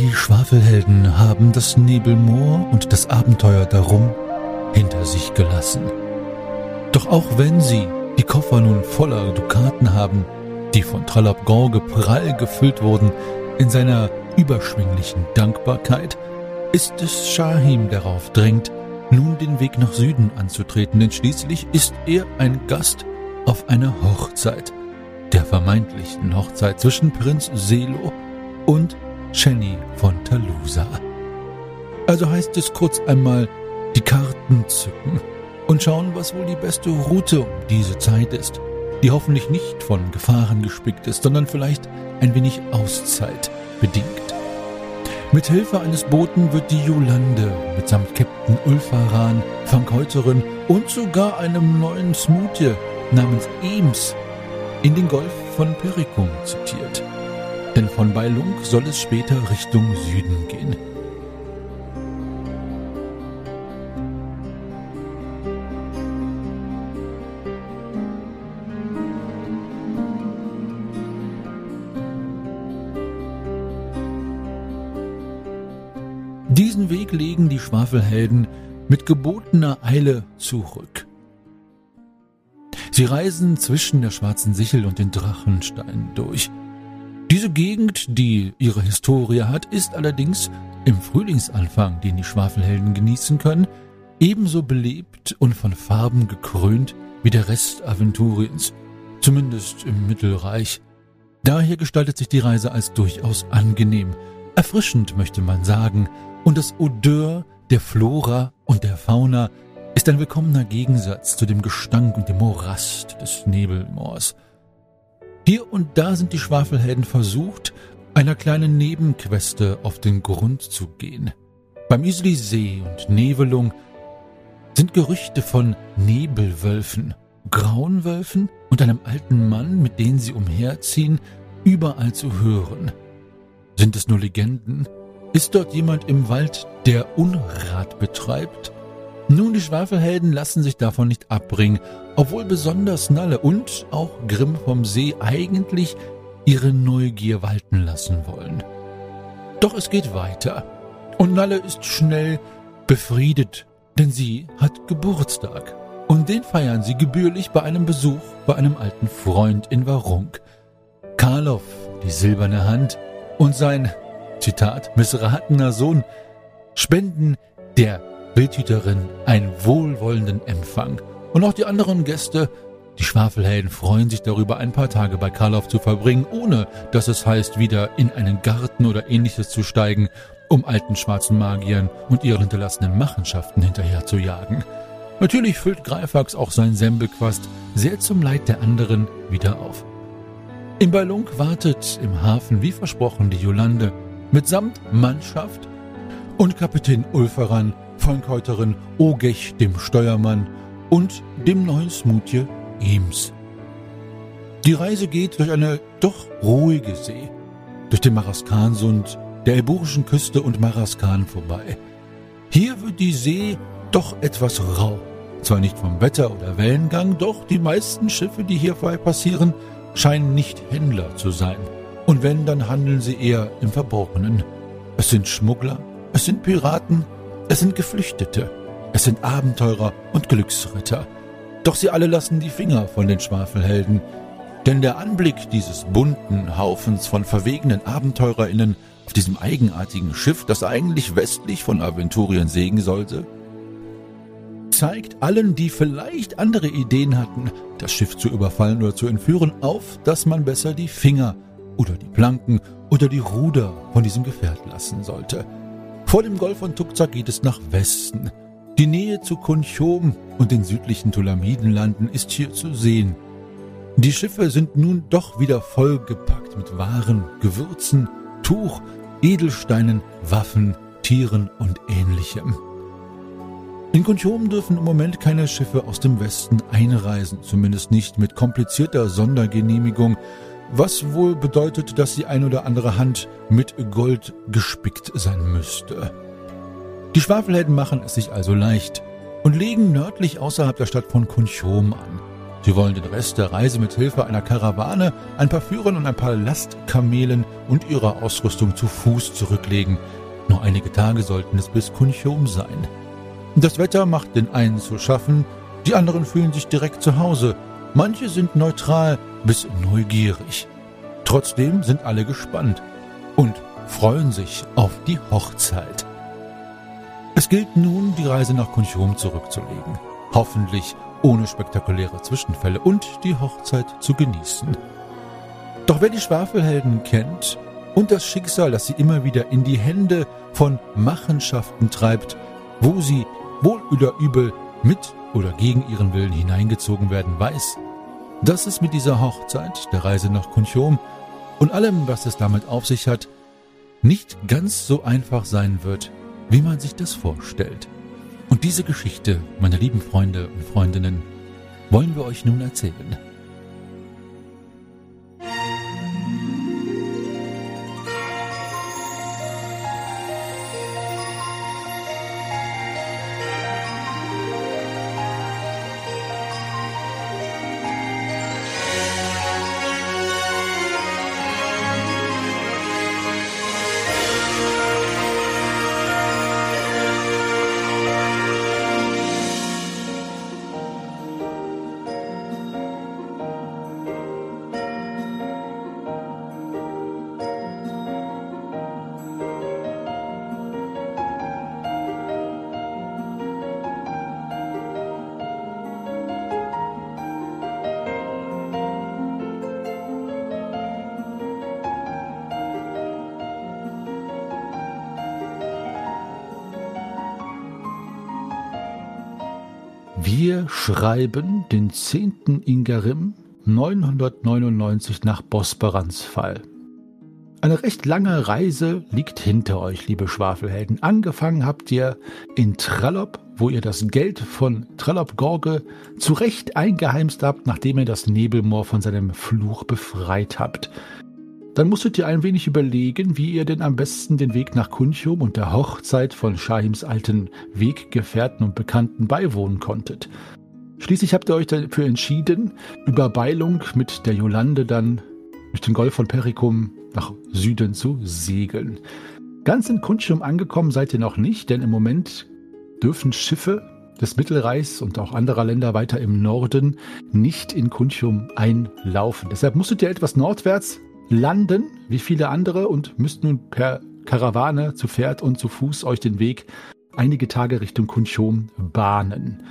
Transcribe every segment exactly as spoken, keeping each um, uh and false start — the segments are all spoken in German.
Die Schwafelhelden haben das Nebelmoor und das Abenteuer darum hinter sich gelassen. Doch auch wenn sie die Koffer nun voller Dukaten haben, die von Trallop Gorge prall gefüllt wurden, in seiner überschwänglichen Dankbarkeit, ist es Shahim, der darauf drängt, nun den Weg nach Süden anzutreten, denn schließlich ist er ein Gast auf einer Hochzeit, der vermeintlichen Hochzeit zwischen Prinz Selo und Shenny von Talusa. Also heißt es kurz einmal die Karten zücken und schauen, was wohl die beste Route um diese Zeit ist, die hoffentlich nicht von Gefahren gespickt ist, sondern vielleicht ein wenig Auszeit bedingt. Mit Hilfe eines Boten wird die Yolande mitsamt Captain Ulfaran, Fankhäuterin und sogar einem neuen Smoothie namens Eames in den Golf von Perikum zitiert. Denn von Bailung soll es später Richtung Süden gehen. Diesen Weg legen die Schwafelhelden mit gebotener Eile zurück. Sie reisen zwischen der Schwarzen Sichel und den Drachensteinen durch. Diese Gegend, die ihre Historie hat, ist allerdings im Frühlingsanfang, den die Schwafelhelden genießen können, ebenso belebt und von Farben gekrönt wie der Rest Aventuriens, zumindest im Mittelreich. Daher gestaltet sich die Reise als durchaus angenehm, erfrischend möchte man sagen, und das Odeur der Flora und der Fauna ist ein willkommener Gegensatz zu dem Gestank und dem Morast des Nebelmoors. Hier und da sind die Schwafelhelden versucht, einer kleinen Nebenqueste auf den Grund zu gehen. Beim Isli See und Nebelung sind Gerüchte von Nebelwölfen, Grauenwölfen und einem alten Mann, mit denen sie umherziehen, überall zu hören. Sind es nur Legenden? Ist dort jemand im Wald, der Unrat betreibt? Nun, die Schwafelhelden lassen sich davon nicht abbringen, obwohl besonders Nalle und auch Grimm vom See eigentlich ihre Neugier walten lassen wollen. Doch es geht weiter und Nalle ist schnell befriedet, denn sie hat Geburtstag und den feiern sie gebührlich bei einem Besuch bei einem alten Freund in Varunk. Karloff, die silberne Hand, und sein, Zitat, missratener Sohn spenden der Wildhüterin einen wohlwollenden Empfang. Und auch die anderen Gäste, die Schwafelhelden, freuen sich darüber, ein paar Tage bei Karloff zu verbringen, ohne dass es heißt, wieder in einen Garten oder Ähnliches zu steigen, um alten schwarzen Magiern und ihren hinterlassenen Machenschaften hinterher zu jagen. Natürlich füllt Greifax auch sein Sembelquast sehr zum Leid der anderen wieder auf. In Bailung wartet im Hafen, wie versprochen, die Yolande mitsamt Mannschaft und Kapitän Ulfaran, Fankhäuterin Ogech, dem Steuermann, und dem neuen Smoothie Eames. Die Reise geht durch eine doch ruhige See, durch den Maraskansund, der Elburischen Küste und Maraskan vorbei. Hier wird die See doch etwas rau. Zwar nicht vom Wetter oder Wellengang, doch die meisten Schiffe, die hier vorbei passieren, scheinen nicht Händler zu sein. Und wenn, dann handeln sie eher im Verborgenen. Es sind Schmuggler, es sind Piraten, es sind Geflüchtete, es sind Abenteurer und Glücksritter. Doch sie alle lassen die Finger von den Schwafelhelden, denn der Anblick dieses bunten Haufens von verwegenen AbenteurerInnen auf diesem eigenartigen Schiff, das eigentlich westlich von Aventurien segeln sollte, zeigt allen, die vielleicht andere Ideen hatten, das Schiff zu überfallen oder zu entführen, auf, dass man besser die Finger oder die Planken oder die Ruder von diesem Gefährt lassen sollte. Vor dem Golf von Tukzak geht es nach Westen. Die Nähe zu Kunchom und den südlichen Tulamidenlanden ist hier zu sehen. Die Schiffe sind nun doch wieder vollgepackt mit Waren, Gewürzen, Tuch, Edelsteinen, Waffen, Tieren und Ähnlichem. In Kunchom dürfen im Moment keine Schiffe aus dem Westen einreisen, zumindest nicht mit komplizierter Sondergenehmigung, was wohl bedeutet, dass die ein oder andere Hand mit Gold gespickt sein müsste. Die Schwafelhelden machen es sich also leicht und legen nördlich außerhalb der Stadt von Kunchom an. Sie wollen den Rest der Reise mit Hilfe einer Karawane, ein paar Führern und ein paar Lastkamelen und ihrer Ausrüstung zu Fuß zurücklegen. Nur einige Tage sollten es bis Kunchom sein. Das Wetter macht den einen zu schaffen, die anderen fühlen sich direkt zu Hause. Manche sind neutral bis neugierig. Trotzdem sind alle gespannt und freuen sich auf die Hochzeit. Es gilt nun, die Reise nach Kunchom zurückzulegen. Hoffentlich ohne spektakuläre Zwischenfälle und die Hochzeit zu genießen. Doch wer die Schwafelhelden kennt und das Schicksal, das sie immer wieder in die Hände von Machenschaften treibt, wo sie wohl oder übel mit oder gegen ihren Willen hineingezogen werden, weiß, dass es mit dieser Hochzeit, der Reise nach Kunchom und allem, was es damit auf sich hat, nicht ganz so einfach sein wird, wie man sich das vorstellt. Und diese Geschichte, meine lieben Freunde und Freundinnen, wollen wir euch nun erzählen. Wir schreiben den zehnten Ingarim neunhundertneunundneunzig nach Bosporans Fall. Eine recht lange Reise liegt hinter euch, liebe Schwafelhelden. Angefangen habt ihr in Trallop, wo ihr das Geld von Trallop Gorge zurecht eingeheimst habt, nachdem ihr das Nebelmoor von seinem Fluch befreit habt. Dann musstet ihr ein wenig überlegen, wie ihr denn am besten den Weg nach Kunchom und der Hochzeit von Shahims alten Weggefährten und Bekannten beiwohnen konntet. Schließlich habt ihr euch dafür entschieden, über Beilung mit der Yolande dann durch den Golf von Perikum nach Süden zu segeln. Ganz in Kunchom angekommen seid ihr noch nicht, denn im Moment dürfen Schiffe des Mittelreichs und auch anderer Länder weiter im Norden nicht in Kunchom einlaufen. Deshalb musstet ihr etwas nordwärts landen, wie viele andere, und müsst nun per Karawane zu Pferd und zu Fuß euch den Weg einige Tage Richtung Kunchom bahnen.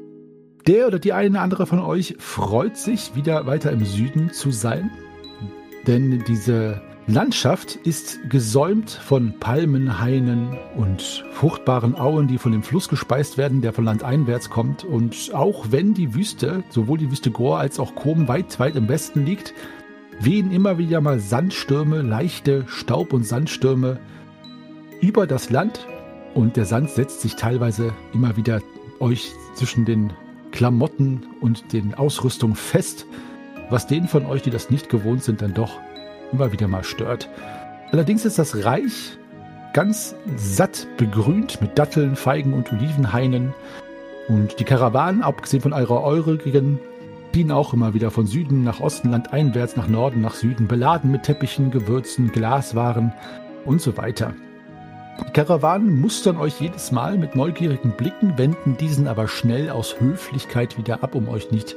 Der oder die eine andere von euch freut sich, wieder weiter im Süden zu sein, denn diese Landschaft ist gesäumt von Palmenhainen und fruchtbaren Auen, die von dem Fluss gespeist werden, der von landeinwärts kommt. Und auch wenn die Wüste, sowohl die Wüste Gor als auch Qom weit, weit im Westen liegt, wehen immer wieder mal Sandstürme, leichte Staub- und Sandstürme über das Land und der Sand setzt sich teilweise immer wieder euch zwischen den Klamotten und den Ausrüstungen fest, was denen von euch, die das nicht gewohnt sind, dann doch immer wieder mal stört. Allerdings ist das Reich ganz satt begrünt mit Datteln, Feigen und Olivenhainen und die Karawanen, abgesehen von eurer eurigen, ziehen auch immer wieder von Süden nach Osten, landeinwärts, nach Norden, nach Süden, beladen mit Teppichen, Gewürzen, Glaswaren und so weiter. Die Karawanen mustern euch jedes Mal mit neugierigen Blicken, wenden diesen aber schnell aus Höflichkeit wieder ab, um euch nicht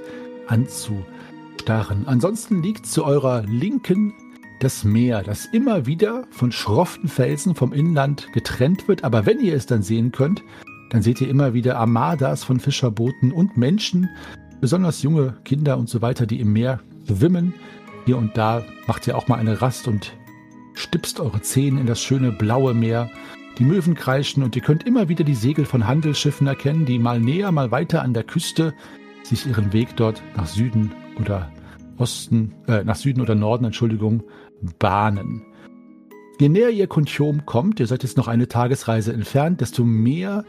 anzustarren. Ansonsten liegt zu eurer Linken das Meer, das immer wieder von schroffen Felsen vom Inland getrennt wird. Aber wenn ihr es dann sehen könnt, dann seht ihr immer wieder Armadas von Fischerbooten und Menschen, besonders junge Kinder und so weiter, die im Meer schwimmen. Hier und da macht ihr auch mal eine Rast und stipst eure Zehen in das schöne blaue Meer. Die Möwen kreischen und ihr könnt immer wieder die Segel von Handelsschiffen erkennen, die mal näher, mal weiter an der Küste sich ihren Weg dort nach Süden oder Osten, äh, nach Süden oder Norden, Entschuldigung, bahnen. Je näher ihr Kunchom kommt, ihr seid jetzt noch eine Tagesreise entfernt, desto mehr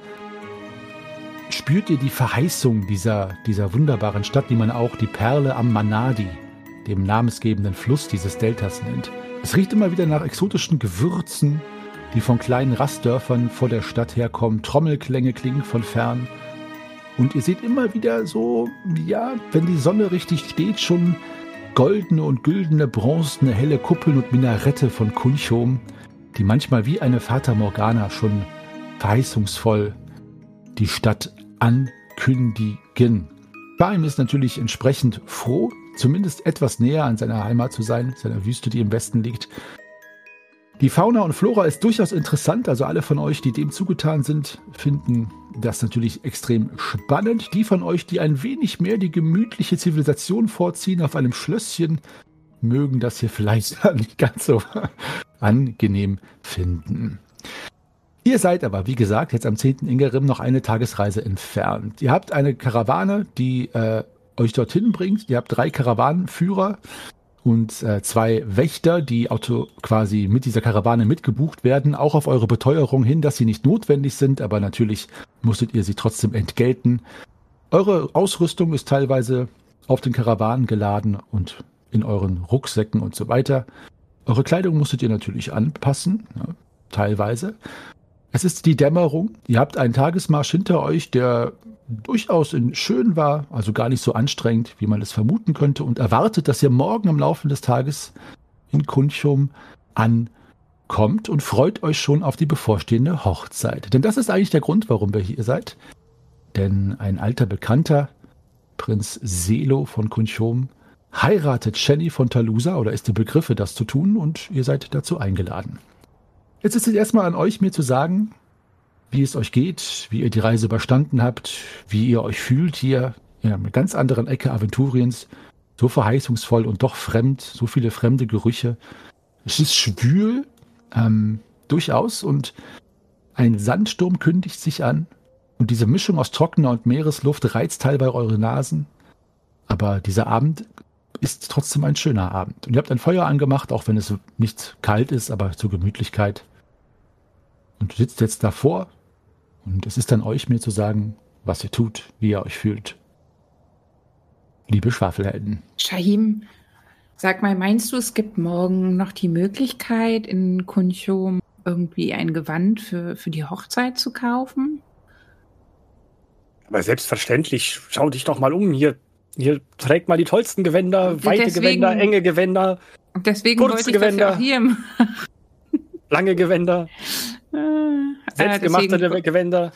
spürt ihr die Verheißung dieser, dieser wunderbaren Stadt, die man auch die Perle am Manadi, dem namensgebenden Fluss dieses Deltas, nennt. Es riecht immer wieder nach exotischen Gewürzen, die von kleinen Rastdörfern vor der Stadt herkommen. Trommelklänge klingen von fern. Und ihr seht immer wieder so, ja, wenn die Sonne richtig steht, schon goldene und güldene, bronzene, helle Kuppeln und Minarette von Kunchom, die manchmal wie eine Fata Morgana schon verheißungsvoll die Stadt ankündigen. Shaim ist natürlich entsprechend froh, zumindest etwas näher an seiner Heimat zu sein, seiner Wüste, die im Westen liegt. Die Fauna und Flora ist durchaus interessant, also alle von euch, die dem zugetan sind, finden das natürlich extrem spannend. Die von euch, die ein wenig mehr die gemütliche Zivilisation vorziehen auf einem Schlösschen, mögen das hier vielleicht nicht ganz so angenehm finden. Ihr seid aber, wie gesagt, jetzt am zehnten Ingerim noch eine Tagesreise entfernt. Ihr habt eine Karawane, die äh, euch dorthin bringt. Ihr habt drei Karawanenführer und äh, zwei Wächter, die Auto quasi mit dieser Karawane mitgebucht werden, auch auf eure Beteuerung hin, dass sie nicht notwendig sind, aber natürlich musstet ihr sie trotzdem entgelten. Eure Ausrüstung ist teilweise auf den Karawanen geladen und in euren Rucksäcken und so weiter. Eure Kleidung musstet ihr natürlich anpassen, ja, teilweise. Es ist die Dämmerung. Ihr habt einen Tagesmarsch hinter euch, der durchaus in schön war, also gar nicht so anstrengend, wie man es vermuten könnte, und erwartet, dass ihr morgen im Laufe des Tages in Kunchom ankommt und freut euch schon auf die bevorstehende Hochzeit. Denn das ist eigentlich der Grund, warum wir hier seid. Denn ein alter Bekannter, Prinz Selo von Kunchom, heiratet Shenny von Talusa oder ist im Begriffe, das zu tun, und ihr seid dazu eingeladen. Jetzt ist es erstmal an euch, mir zu sagen, wie es euch geht, wie ihr die Reise überstanden habt, wie ihr euch fühlt hier in einer ganz anderen Ecke Aventuriens, so verheißungsvoll und doch fremd, so viele fremde Gerüche. Es ist schwül, ähm, durchaus, und ein Sandsturm kündigt sich an und diese Mischung aus trockener und Meeresluft reizt teilweise eure Nasen, aber dieser Abend ist trotzdem ein schöner Abend. Und ihr habt ein Feuer angemacht, auch wenn es nicht kalt ist, aber zur Gemütlichkeit. Und sitzt jetzt davor. Und es ist an euch, mir zu sagen, was ihr tut, wie ihr euch fühlt. Liebe Schwafelhelden. Shaim, sag mal, meinst du, es gibt morgen noch die Möglichkeit, in Kunchom irgendwie ein Gewand für, für die Hochzeit zu kaufen? Aber selbstverständlich, schau dich doch mal um. Hier, hier trägt mal die tollsten Gewänder, Ja, weite deswegen- Gewänder, enge Gewänder, Deswegen Kurze wollte ich das Gewänder. ja auch hier machen. lange Gewänder, Äh, selbstgemachte deswegen- Gewänder.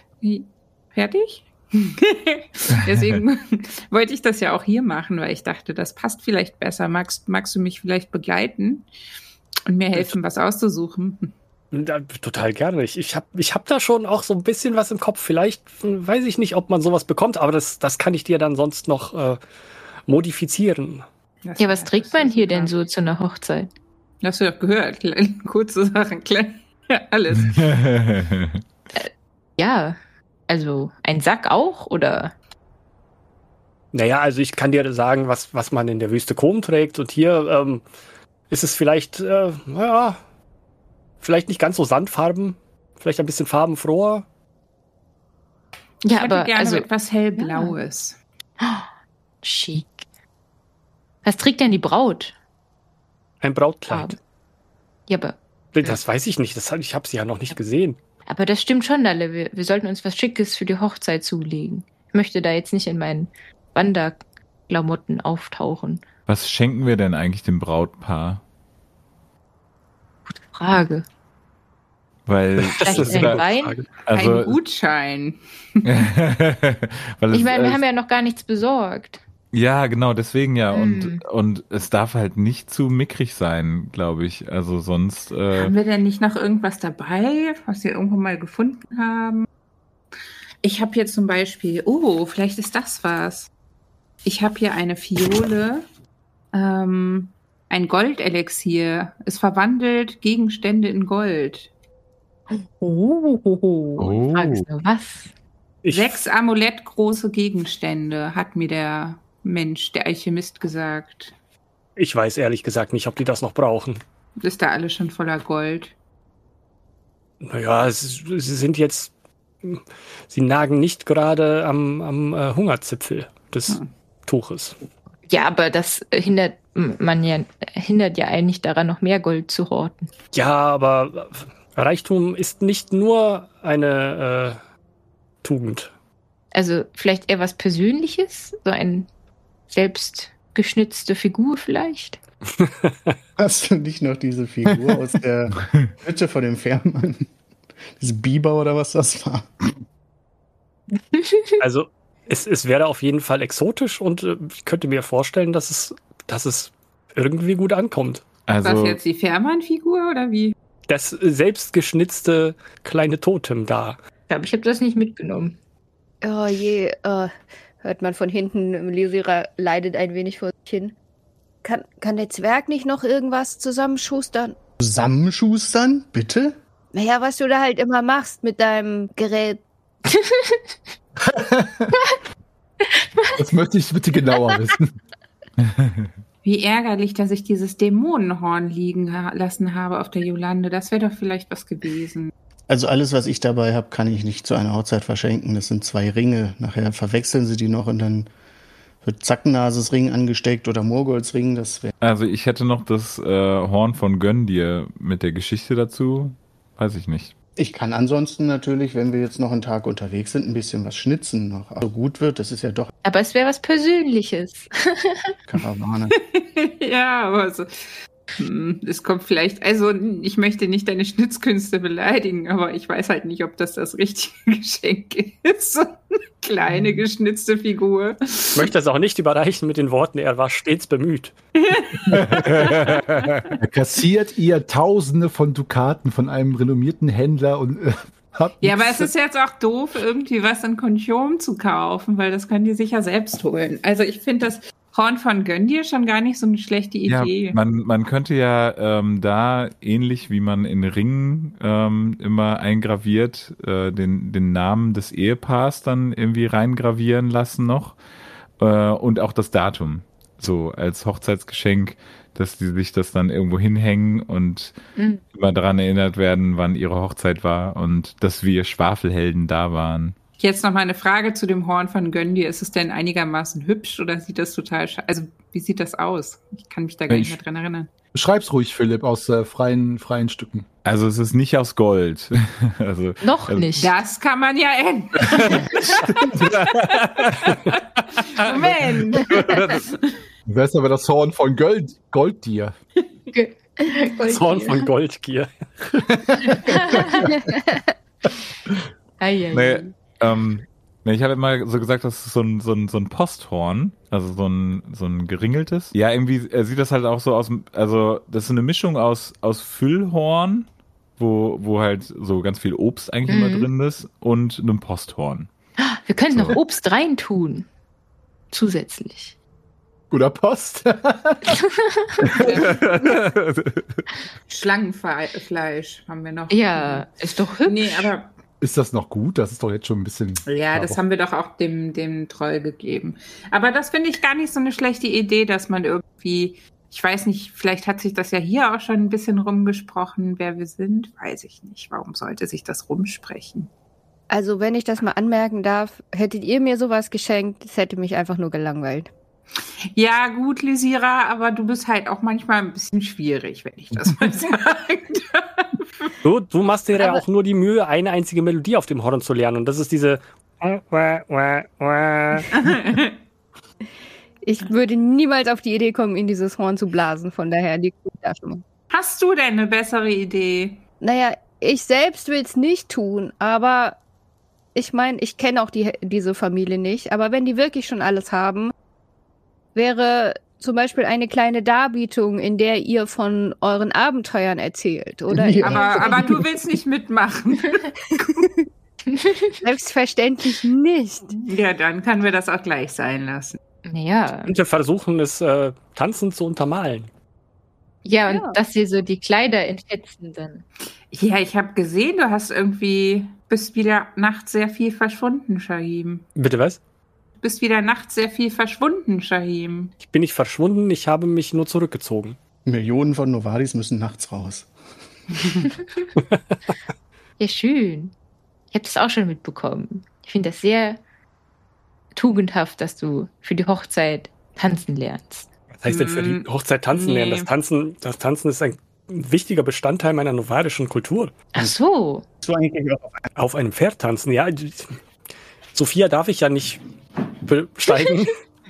Fertig? Deswegen wollte ich das ja auch hier machen, weil ich dachte, das passt vielleicht besser. Magst, magst du mich vielleicht begleiten und mir helfen, was auszusuchen? Ja, total gerne. Ich, ich habe ich hab da schon auch so ein bisschen was im Kopf. Vielleicht hm, weiß ich nicht, ob man sowas bekommt, aber das, das kann ich dir dann sonst noch äh, modifizieren. Das Ja, was wär- trägt das wär man hier super. denn so zu einer Hochzeit? Hast du doch gehört. Kleine, kurze Sachen, klein, ja, alles. Ja, also ein Sack auch, oder? Naja, also ich kann dir sagen, was, was man in der Wüste Kom trägt. Und hier ähm, ist es vielleicht, äh, naja, vielleicht nicht ganz so sandfarben, vielleicht ein bisschen farbenfroher. Ich Ja, hätte aber gerne also etwas hellblaues. schick. Was trägt denn die Braut? Ein Brautkleid. Ja, aber, Das weiß ich nicht, das, hab- ich habe sie ja noch nicht gesehen. aber das stimmt schon, Dalle. Wir, wir sollten uns was Schickes für die Hochzeit zulegen. Ich möchte da jetzt nicht in meinen Wanderklamotten auftauchen. Was schenken wir denn eigentlich dem Brautpaar? Gute Frage. Weil, Vielleicht ist ein eine Wein? Frage. also, Ein Gutschein. weil es, Ich meine, wir äh, haben ja noch gar nichts besorgt. ja, genau, deswegen ja. Mm. Und, und es darf halt nicht zu mickrig sein, glaube ich. Also sonst, äh, Haben wir denn nicht noch irgendwas dabei, was wir irgendwo mal gefunden haben? Ich habe hier zum Beispiel, oh, vielleicht ist das was. Ich habe hier eine Fiole, ähm, ein Goldelixier. Es verwandelt Gegenstände in Gold. Oh, Oh. Frage ist nur was? Ich, Sechs amulettgroße Gegenstände, hat mir der Mensch, der Alchemist, gesagt. ich weiß ehrlich gesagt nicht, ob die das noch brauchen. Ist da alles schon voller Gold? Naja, es, sie sind jetzt, sie nagen nicht gerade am, am äh, Hungerzipfel des Hm. Tuches. Ja, aber das hindert man ja, hindert ja eigentlich daran, noch mehr Gold zu horten. Ja, aber Reichtum ist nicht nur eine äh, Tugend. Also vielleicht eher was Persönliches? So ein selbstgeschnitzte Figur vielleicht? Hast du nicht noch diese Figur aus der Hütte von dem Fährmann? Dieses Biber oder was das war? Also es, es wäre auf jeden Fall exotisch und äh, ich könnte mir vorstellen, dass es, dass es irgendwie gut ankommt. Was Also, jetzt die Fährmann-Figur oder wie? Das selbstgeschnitzte kleine Totem da. Ich glaube, ich habe das nicht mitgenommen. Oh je, äh, hört man von hinten, Lyra leidet ein wenig vor sich hin. Kann, kann der Zwerg nicht noch irgendwas zusammenschustern? Zusammenschustern, bitte? Naja, was du da halt immer machst mit deinem Gerät. Das möchte ich bitte genauer wissen. Wie ärgerlich, dass ich dieses Dämonenhorn liegen ha- lassen habe auf der Yolande. Das wäre doch vielleicht was gewesen. Also alles, was ich dabei habe, kann ich nicht zu einer Hochzeit verschenken. Das sind zwei Ringe. Nachher verwechseln sie die noch und dann wird Zackennases Ring angesteckt oder Morgolds Ring. Das wäre. also ich hätte noch das äh, Horn von Göndir mit der Geschichte dazu. Weiß ich nicht. Ich kann ansonsten natürlich, wenn wir jetzt noch einen Tag unterwegs sind, ein bisschen was schnitzen noch. So gut wird, das ist ja doch Aber es wäre was Persönliches. Karawane. Ja, aber so. hm, Es kommt vielleicht, also ich möchte nicht deine Schnitzkünste beleidigen, aber ich weiß halt nicht, ob das das richtige Geschenk ist. So eine kleine geschnitzte Figur. Ich möchte das auch nicht überreichen mit den Worten, er war stets bemüht. Er kassiert ihr Tausende von Dukaten von einem renommierten Händler und äh, hat Ja, aber es ist jetzt auch doof, irgendwie was in Konchom zu kaufen, weil das können die sich ja selbst holen. Also ich finde das Horn von Göndir schon gar nicht so eine schlechte Idee. Ja, man, man könnte ja ähm, da, ähnlich wie man in Ringen ähm, immer eingraviert, äh, den, den Namen des Ehepaars dann irgendwie reingravieren lassen noch äh, und auch das Datum, so als Hochzeitsgeschenk, dass die sich das dann irgendwo hinhängen und Mhm. immer daran erinnert werden, wann ihre Hochzeit war und dass wir Schwafelhelden da waren. Jetzt noch mal eine Frage zu dem Horn von Göndir. Ist es denn einigermaßen hübsch oder sieht das total sche- Also, wie sieht das aus? Ich kann mich da gar nicht Ich- mehr dran erinnern. Schreib's ruhig, Philipp, aus äh, freien, freien Stücken. Also es ist nicht aus Gold. also Noch also, nicht. Das kann man ja ändern. Moment. Wer ist aber das Horn von Gold, Goldtier? Das Horn von Goldgier. Ei, ei, Nee, ei. ähm, nee, ich habe immer so gesagt, das ist so ein, so ein, so ein Posthorn, also so ein, so ein geringeltes. Ja, irgendwie äh, sieht das halt auch so aus, also das ist eine Mischung aus, aus Füllhorn, wo, wo halt so ganz viel Obst eigentlich Mhm. immer drin ist, und einem Posthorn. Wir können So. noch Obst reintun. Zusätzlich. Oder Post? Schlangenfleisch haben wir noch. Ja, ist doch hübsch. Nee, aber Ist das noch gut? Das ist doch jetzt schon ein bisschen... ja, das haben wir doch auch dem, dem Troll gegeben. Aber das finde ich gar nicht so eine schlechte Idee, dass man irgendwie, ich weiß nicht, vielleicht hat sich das ja hier auch schon ein bisschen rumgesprochen, wer wir sind. Weiß ich nicht. Warum sollte sich das rumsprechen? Also, wenn ich das mal anmerken darf, hättet ihr mir sowas geschenkt, das hätte mich einfach nur gelangweilt. Ja, gut, Lysira, aber du bist halt auch manchmal ein bisschen schwierig, wenn ich das mal sagen darf. Du, du machst dir ja Aber- auch nur die Mühe, eine einzige Melodie auf dem Horn zu lernen. Und das ist diese. Ich würde niemals auf die Idee kommen, in dieses Horn zu blasen, von daher liegt es da schon mal. Hast du denn eine bessere Idee? Naja, ich selbst will es nicht tun, aber ich meine, ich kenne auch die, diese Familie nicht, aber wenn die wirklich schon alles haben, wäre zum Beispiel eine kleine Darbietung, in der ihr von euren Abenteuern erzählt, oder? Ja. Aber, aber du willst nicht mitmachen. Selbstverständlich nicht. Ja, dann können wir das auch gleich sein lassen. Naja. Und wir versuchen es äh, tanzend zu untermalen. Ja, und Ja. dass sie so die Kleider entfetzen dann. Ja, ich habe gesehen, du hast irgendwie, bist wieder nachts sehr viel verschwunden, Shahim. Bitte was? Du bist wieder nachts sehr viel verschwunden, Shahim. Ich bin nicht verschwunden, ich habe mich nur zurückgezogen. Millionen von Novadis müssen nachts raus. Ja, schön. Ich habe das auch schon mitbekommen. Ich finde das sehr tugendhaft, dass du für die Hochzeit tanzen lernst. Was heißt denn für die Mm, Hochzeit tanzen lernen? nee. Das Tanzen, das Tanzen ist ein wichtiger Bestandteil meiner nomadischen Kultur. Ach so. So eigentlich auch auf Auf einem Pferd tanzen, ja. Sophia darf ich ja nicht besteigen.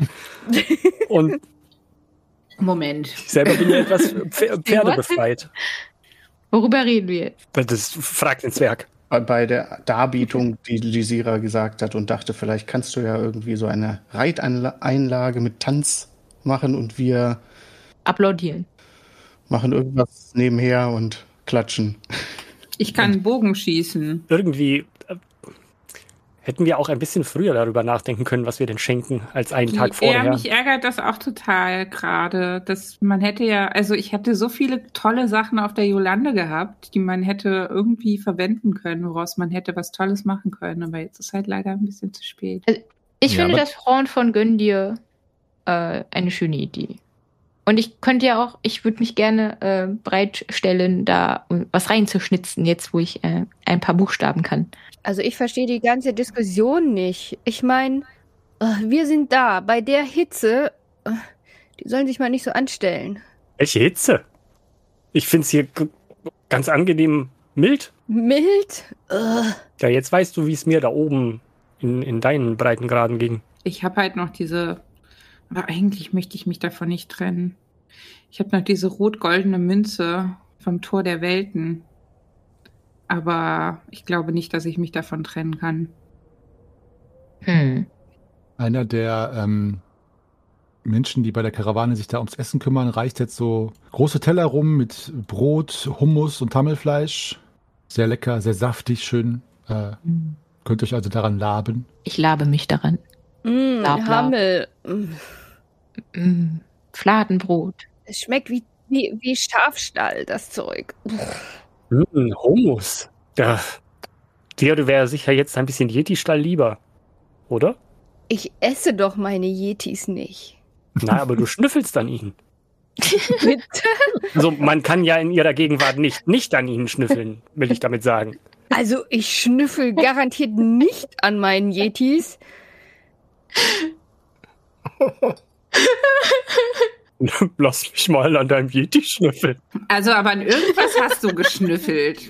Und Moment. ich selber bin ja etwas Pfer- pferdebefreit. Worüber reden wir jetzt? Das fragt den Zwerg. Bei der Darbietung, die Lysira gesagt hat und dachte, vielleicht kannst du ja irgendwie so eine Reiteinlage mit Tanz machen und wir Applaudieren. machen irgendwas nebenher und klatschen. Ich kann einen Bogen schießen. Irgendwie äh, hätten wir auch ein bisschen früher darüber nachdenken können, was wir denn schenken, als einen Tag vorher. Ja, mich ärgert das auch total gerade, dass man hätte ja, also ich hätte so viele tolle Sachen auf der Jolande gehabt, die man hätte irgendwie verwenden können, woraus man hätte was Tolles machen können, aber jetzt ist halt leider ein bisschen zu spät. Ich Ja, finde aber- das Horn von Göndir äh, eine schöne Idee. Und ich könnte ja auch, ich würde mich gerne äh, bereitstellen, da um was reinzuschnitzen, jetzt wo ich äh, ein paar Buchstaben kann. Also ich verstehe die ganze Diskussion nicht. Ich meine, wir sind da bei der Hitze. äh, Die sollen sich mal nicht so anstellen. Welche Hitze? Ich finde es hier g- ganz angenehm mild. Mild? Äh, Ja, jetzt weißt du, wie es mir da oben in, in deinen Breitengraden ging. Ich habe halt noch diese, aber eigentlich möchte ich mich davon nicht trennen. Ich habe noch diese rot-goldene Münze vom Tor der Welten. Aber ich glaube nicht, dass ich mich davon trennen kann. Hm. Einer der ähm, Menschen, die bei der Karawane sich da ums Essen kümmern, reicht jetzt so große Teller rum mit Brot, Hummus und Tammelfleisch. Sehr lecker, sehr saftig, schön. Äh, könnt euch also daran laben. Ich labe mich daran. mh, Lab, lab. Hammel. Mm, Mm. Fladenbrot. Es schmeckt wie, wie, wie Schafstall, das Zeug. Hm, Hummus. Ja, dir wäre sicher jetzt ein bisschen Yeti-Stall lieber, oder? Ich esse doch meine Yetis nicht. Na, aber du schnüffelst an ihnen. Bitte? Also man kann ja in ihrer Gegenwart nicht nicht an ihnen schnüffeln, will ich damit sagen. Also ich schnüffel garantiert nicht an meinen Yetis. Lass mich mal an deinem Yeti schnüffeln. Also, aber an irgendwas hast du geschnüffelt.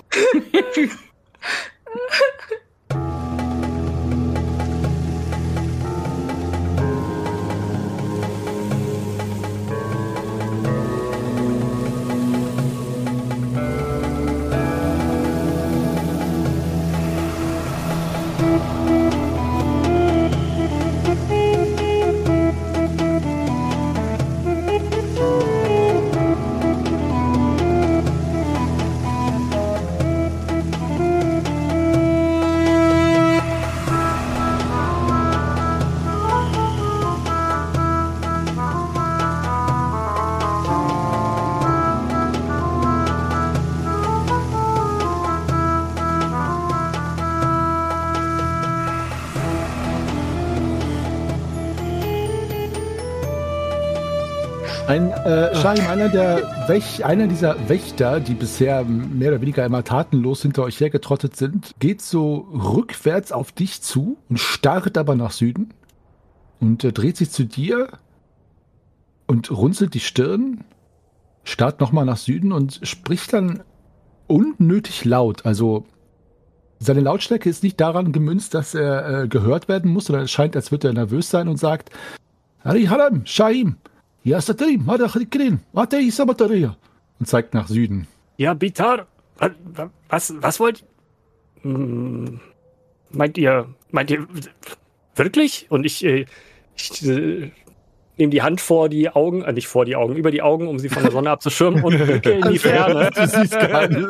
Ein äh, Shahim, einer der Wäch einer dieser Wächter, die bisher mehr oder weniger immer tatenlos hinter euch hergetrottet sind, geht so rückwärts auf dich zu und starrt aber nach Süden und äh, dreht sich zu dir und runzelt die Stirn, starrt nochmal nach Süden und spricht dann unnötig laut. Also seine Lautstärke ist nicht daran gemünzt, dass er äh, gehört werden muss, sondern es scheint, als würde er nervös sein und sagt: Hari Haram, Shahim. Ja, Satarim, und zeigt nach Süden. Ja, Bitar, wa- was, was wollt hm, meint ihr, meint ihr wirklich? Und ich, äh, ich äh, nehme die Hand vor die Augen, äh, nicht vor die Augen, über die Augen, um sie von der Sonne abzuschirmen und blicke in die Ferne. Du siehst gar nicht.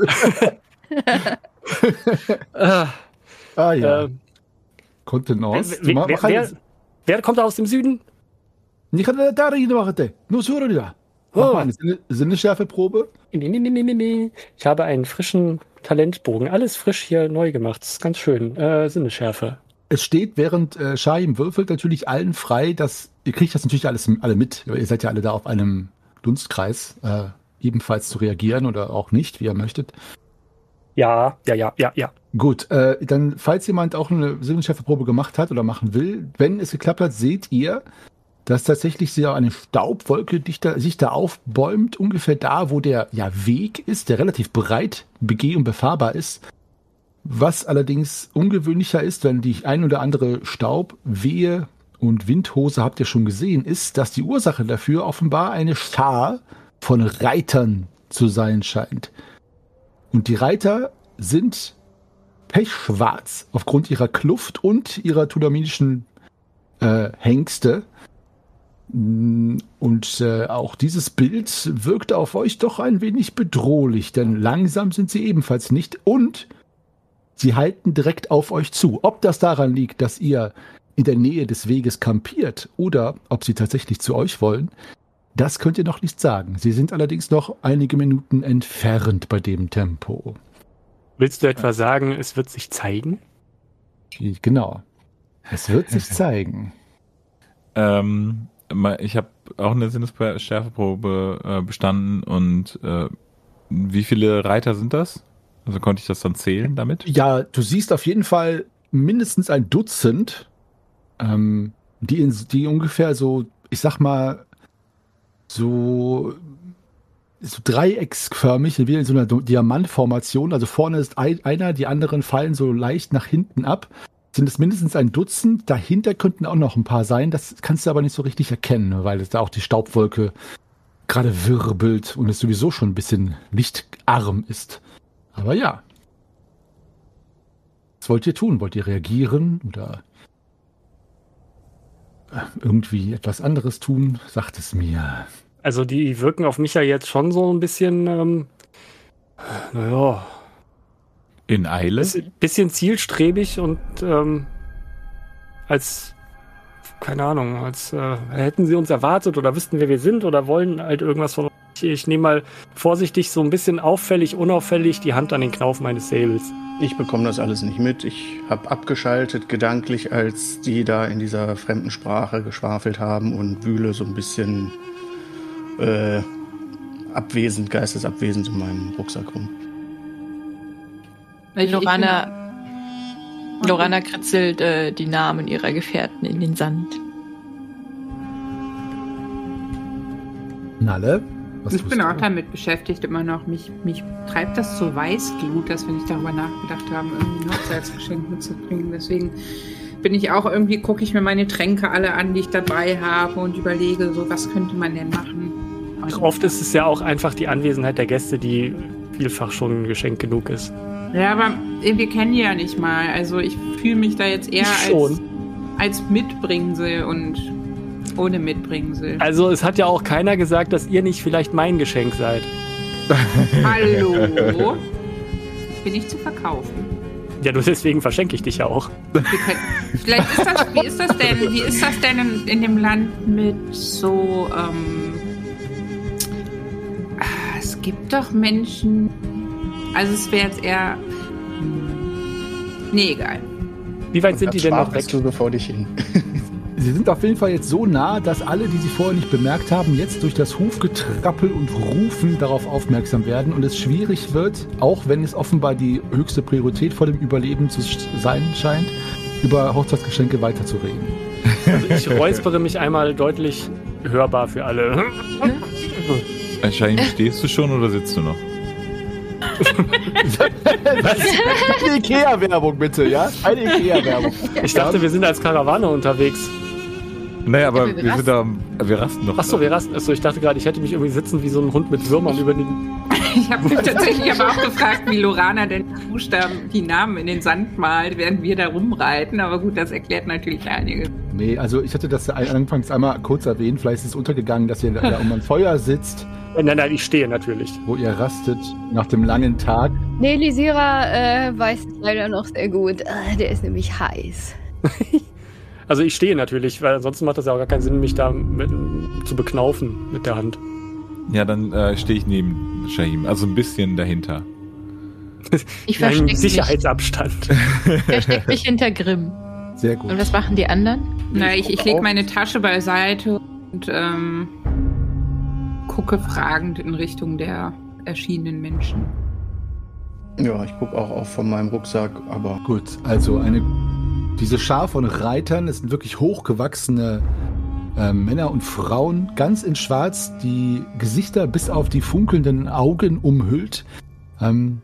Ah, Ah ja, äh, Kontenance. wer, wer, wer, wer kommt aus dem Süden? Ich kann da rein machen. Nur so oder Mach mal eine Sinne- Sinnesschärfeprobe. Nee, nee, nee, nee, nee. Ich habe einen frischen Talentbogen. Alles frisch hier neu gemacht. Das ist ganz schön. Äh, Sinnesschärfe. Es steht, während äh, Shahim würfelt, natürlich allen frei, dass ihr kriegt das natürlich alles alle mit. Ihr seid ja alle da auf einem Dunstkreis, äh, ebenfalls zu reagieren oder auch nicht, wie ihr möchtet. Ja, ja, ja, ja, ja. Gut, äh, dann, falls jemand auch eine Sinnesschärfeprobe gemacht hat oder machen will, wenn es geklappt hat, seht ihr, dass tatsächlich so eine Staubwolke dichter, sich da aufbäumt, ungefähr da, wo der ja, Weg ist, der relativ breit begeh- und befahrbar ist. Was allerdings ungewöhnlicher ist, wenn die ein oder andere Staubwehe und Windhose habt ihr schon gesehen, ist, dass die Ursache dafür offenbar eine Schar von Reitern zu sein scheint. Und die Reiter sind pechschwarz aufgrund ihrer Kluft und ihrer tudaminischen äh, Hengste. Und äh, auch dieses Bild wirkt auf euch doch ein wenig bedrohlich, denn langsam sind sie ebenfalls nicht und sie halten direkt auf euch zu. Ob das daran liegt, dass ihr in der Nähe des Weges kampiert oder ob sie tatsächlich zu euch wollen, das könnt ihr noch nicht sagen. Sie sind allerdings noch einige Minuten entfernt bei dem Tempo. Willst du etwa sagen, es wird sich zeigen? Genau. Es wird sich zeigen. Ähm, ich habe auch eine Sinnesschärfeprobe äh, bestanden und äh, wie viele Reiter sind das? Also konnte ich das dann zählen damit? Ja, du siehst auf jeden Fall mindestens ein Dutzend, ähm, die, in, die ungefähr so, ich sag mal, so, so dreiecksförmig, wie in so einer Diamantformation. Also vorne ist ein, einer, die anderen fallen so leicht nach hinten ab. Sind es mindestens ein Dutzend. Dahinter könnten auch noch ein paar sein. Das kannst du aber nicht so richtig erkennen, weil es da auch die Staubwolke gerade wirbelt und es sowieso schon ein bisschen lichtarm ist. Aber ja. Was wollt ihr tun? Wollt ihr reagieren oder irgendwie etwas anderes tun? Sagt es mir. Also die wirken auf mich ja jetzt schon so ein bisschen, ähm, naja. In Eile? Bisschen, bisschen zielstrebig und ähm, als, keine Ahnung, als äh, hätten sie uns erwartet oder wüssten, wer wir sind oder wollen halt irgendwas von uns. Ich, ich nehme mal vorsichtig so ein bisschen auffällig, unauffällig die Hand an den Knauf meines Säbels. Ich bekomme das alles nicht mit. Ich habe abgeschaltet gedanklich, als die da in dieser fremden Sprache geschwafelt haben und wühle so ein bisschen äh, abwesend, geistesabwesend in meinem Rucksack rum. Lorana, Lorana kritzelt äh, die Namen ihrer Gefährten in den Sand. Nalle? Was ich bin du? auch damit beschäftigt immer noch. Mich, mich treibt das zur Weißglut, dass wir nicht darüber nachgedacht haben, irgendwie ein Hochzeitsgeschenk mitzubringen. Deswegen bin ich auch irgendwie, gucke ich mir meine Tränke alle an, die ich dabei habe und überlege, so was könnte man denn machen. Ach, oft ist es ja auch einfach die Anwesenheit der Gäste, die vielfach schon ein Geschenk genug ist. Ja, aber wir kennen die ja nicht mal. Also ich fühle mich da jetzt eher als, als Mitbringsel und ohne Mitbringsel. Also es hat ja auch keiner gesagt, dass ihr nicht vielleicht mein Geschenk seid. Hallo? Ich bin nicht zu verkaufen. Ja, nur deswegen verschenke ich dich ja auch. Wir können, vielleicht ist das, wie ist das denn, wie ist das denn in, in dem Land mit so, ähm, ah, es gibt doch Menschen, also es wäre jetzt eher, hm, nee, egal. Wie weit sind die denn noch weg? Du bevor dich hin. Sie sind auf jeden Fall jetzt so nah, dass alle, die sie vorher nicht bemerkt haben, jetzt durch das Hufgetrappel und Rufen darauf aufmerksam werden und es schwierig wird, auch wenn es offenbar die höchste Priorität vor dem Überleben zu sein scheint, über Hochzeitsgeschenke weiterzureden. Also ich räuspere mich einmal deutlich hörbar für alle. Shahim, stehst du schon oder sitzt du noch? Eine Ikea-Werbung bitte, ja? Eine Ikea-Werbung. Ich dachte, wir sind als Karawane unterwegs. Naja, aber wir wir, sind da, wir rasten noch. Achso, wir rasten. Achso, ich dachte gerade, ich hätte mich irgendwie sitzen wie so ein Hund mit Würmern über den... Ich habe mich tatsächlich aber auch gefragt, wie Lorana denn die Buchstaben, die Namen in den Sand malt, während wir da rumreiten. Aber gut, das erklärt natürlich einiges. Nee, also ich hatte das anfangs einmal kurz erwähnt. Vielleicht ist es untergegangen, dass ihr da um ein Feuer sitzt, Nein, nein, ich stehe natürlich. wo ihr rastet nach dem langen Tag. Nee, Lysira äh, weiß es leider noch sehr gut. Äh, der ist nämlich heiß. Also ich stehe natürlich, weil ansonsten macht das ja auch gar keinen Sinn, mich da mit, zu beknaufen mit der Hand. Ja, dann äh, stehe ich neben Shahim, also ein bisschen dahinter. Ich Einen verstecke mich, Sicherheitsabstand. versteck mich hinter Grimm. Sehr gut. Und was machen die anderen? Na, ich, ich lege meine Tasche beiseite und ähm, gucke fragend in Richtung der erschienenen Menschen. Ja, ich gucke auch auf von meinem Rucksack, aber Gut, also eine, diese Schar von Reitern, es sind wirklich hochgewachsene äh, Männer und Frauen, ganz in Schwarz, die Gesichter bis auf die funkelnden Augen umhüllt. Ähm,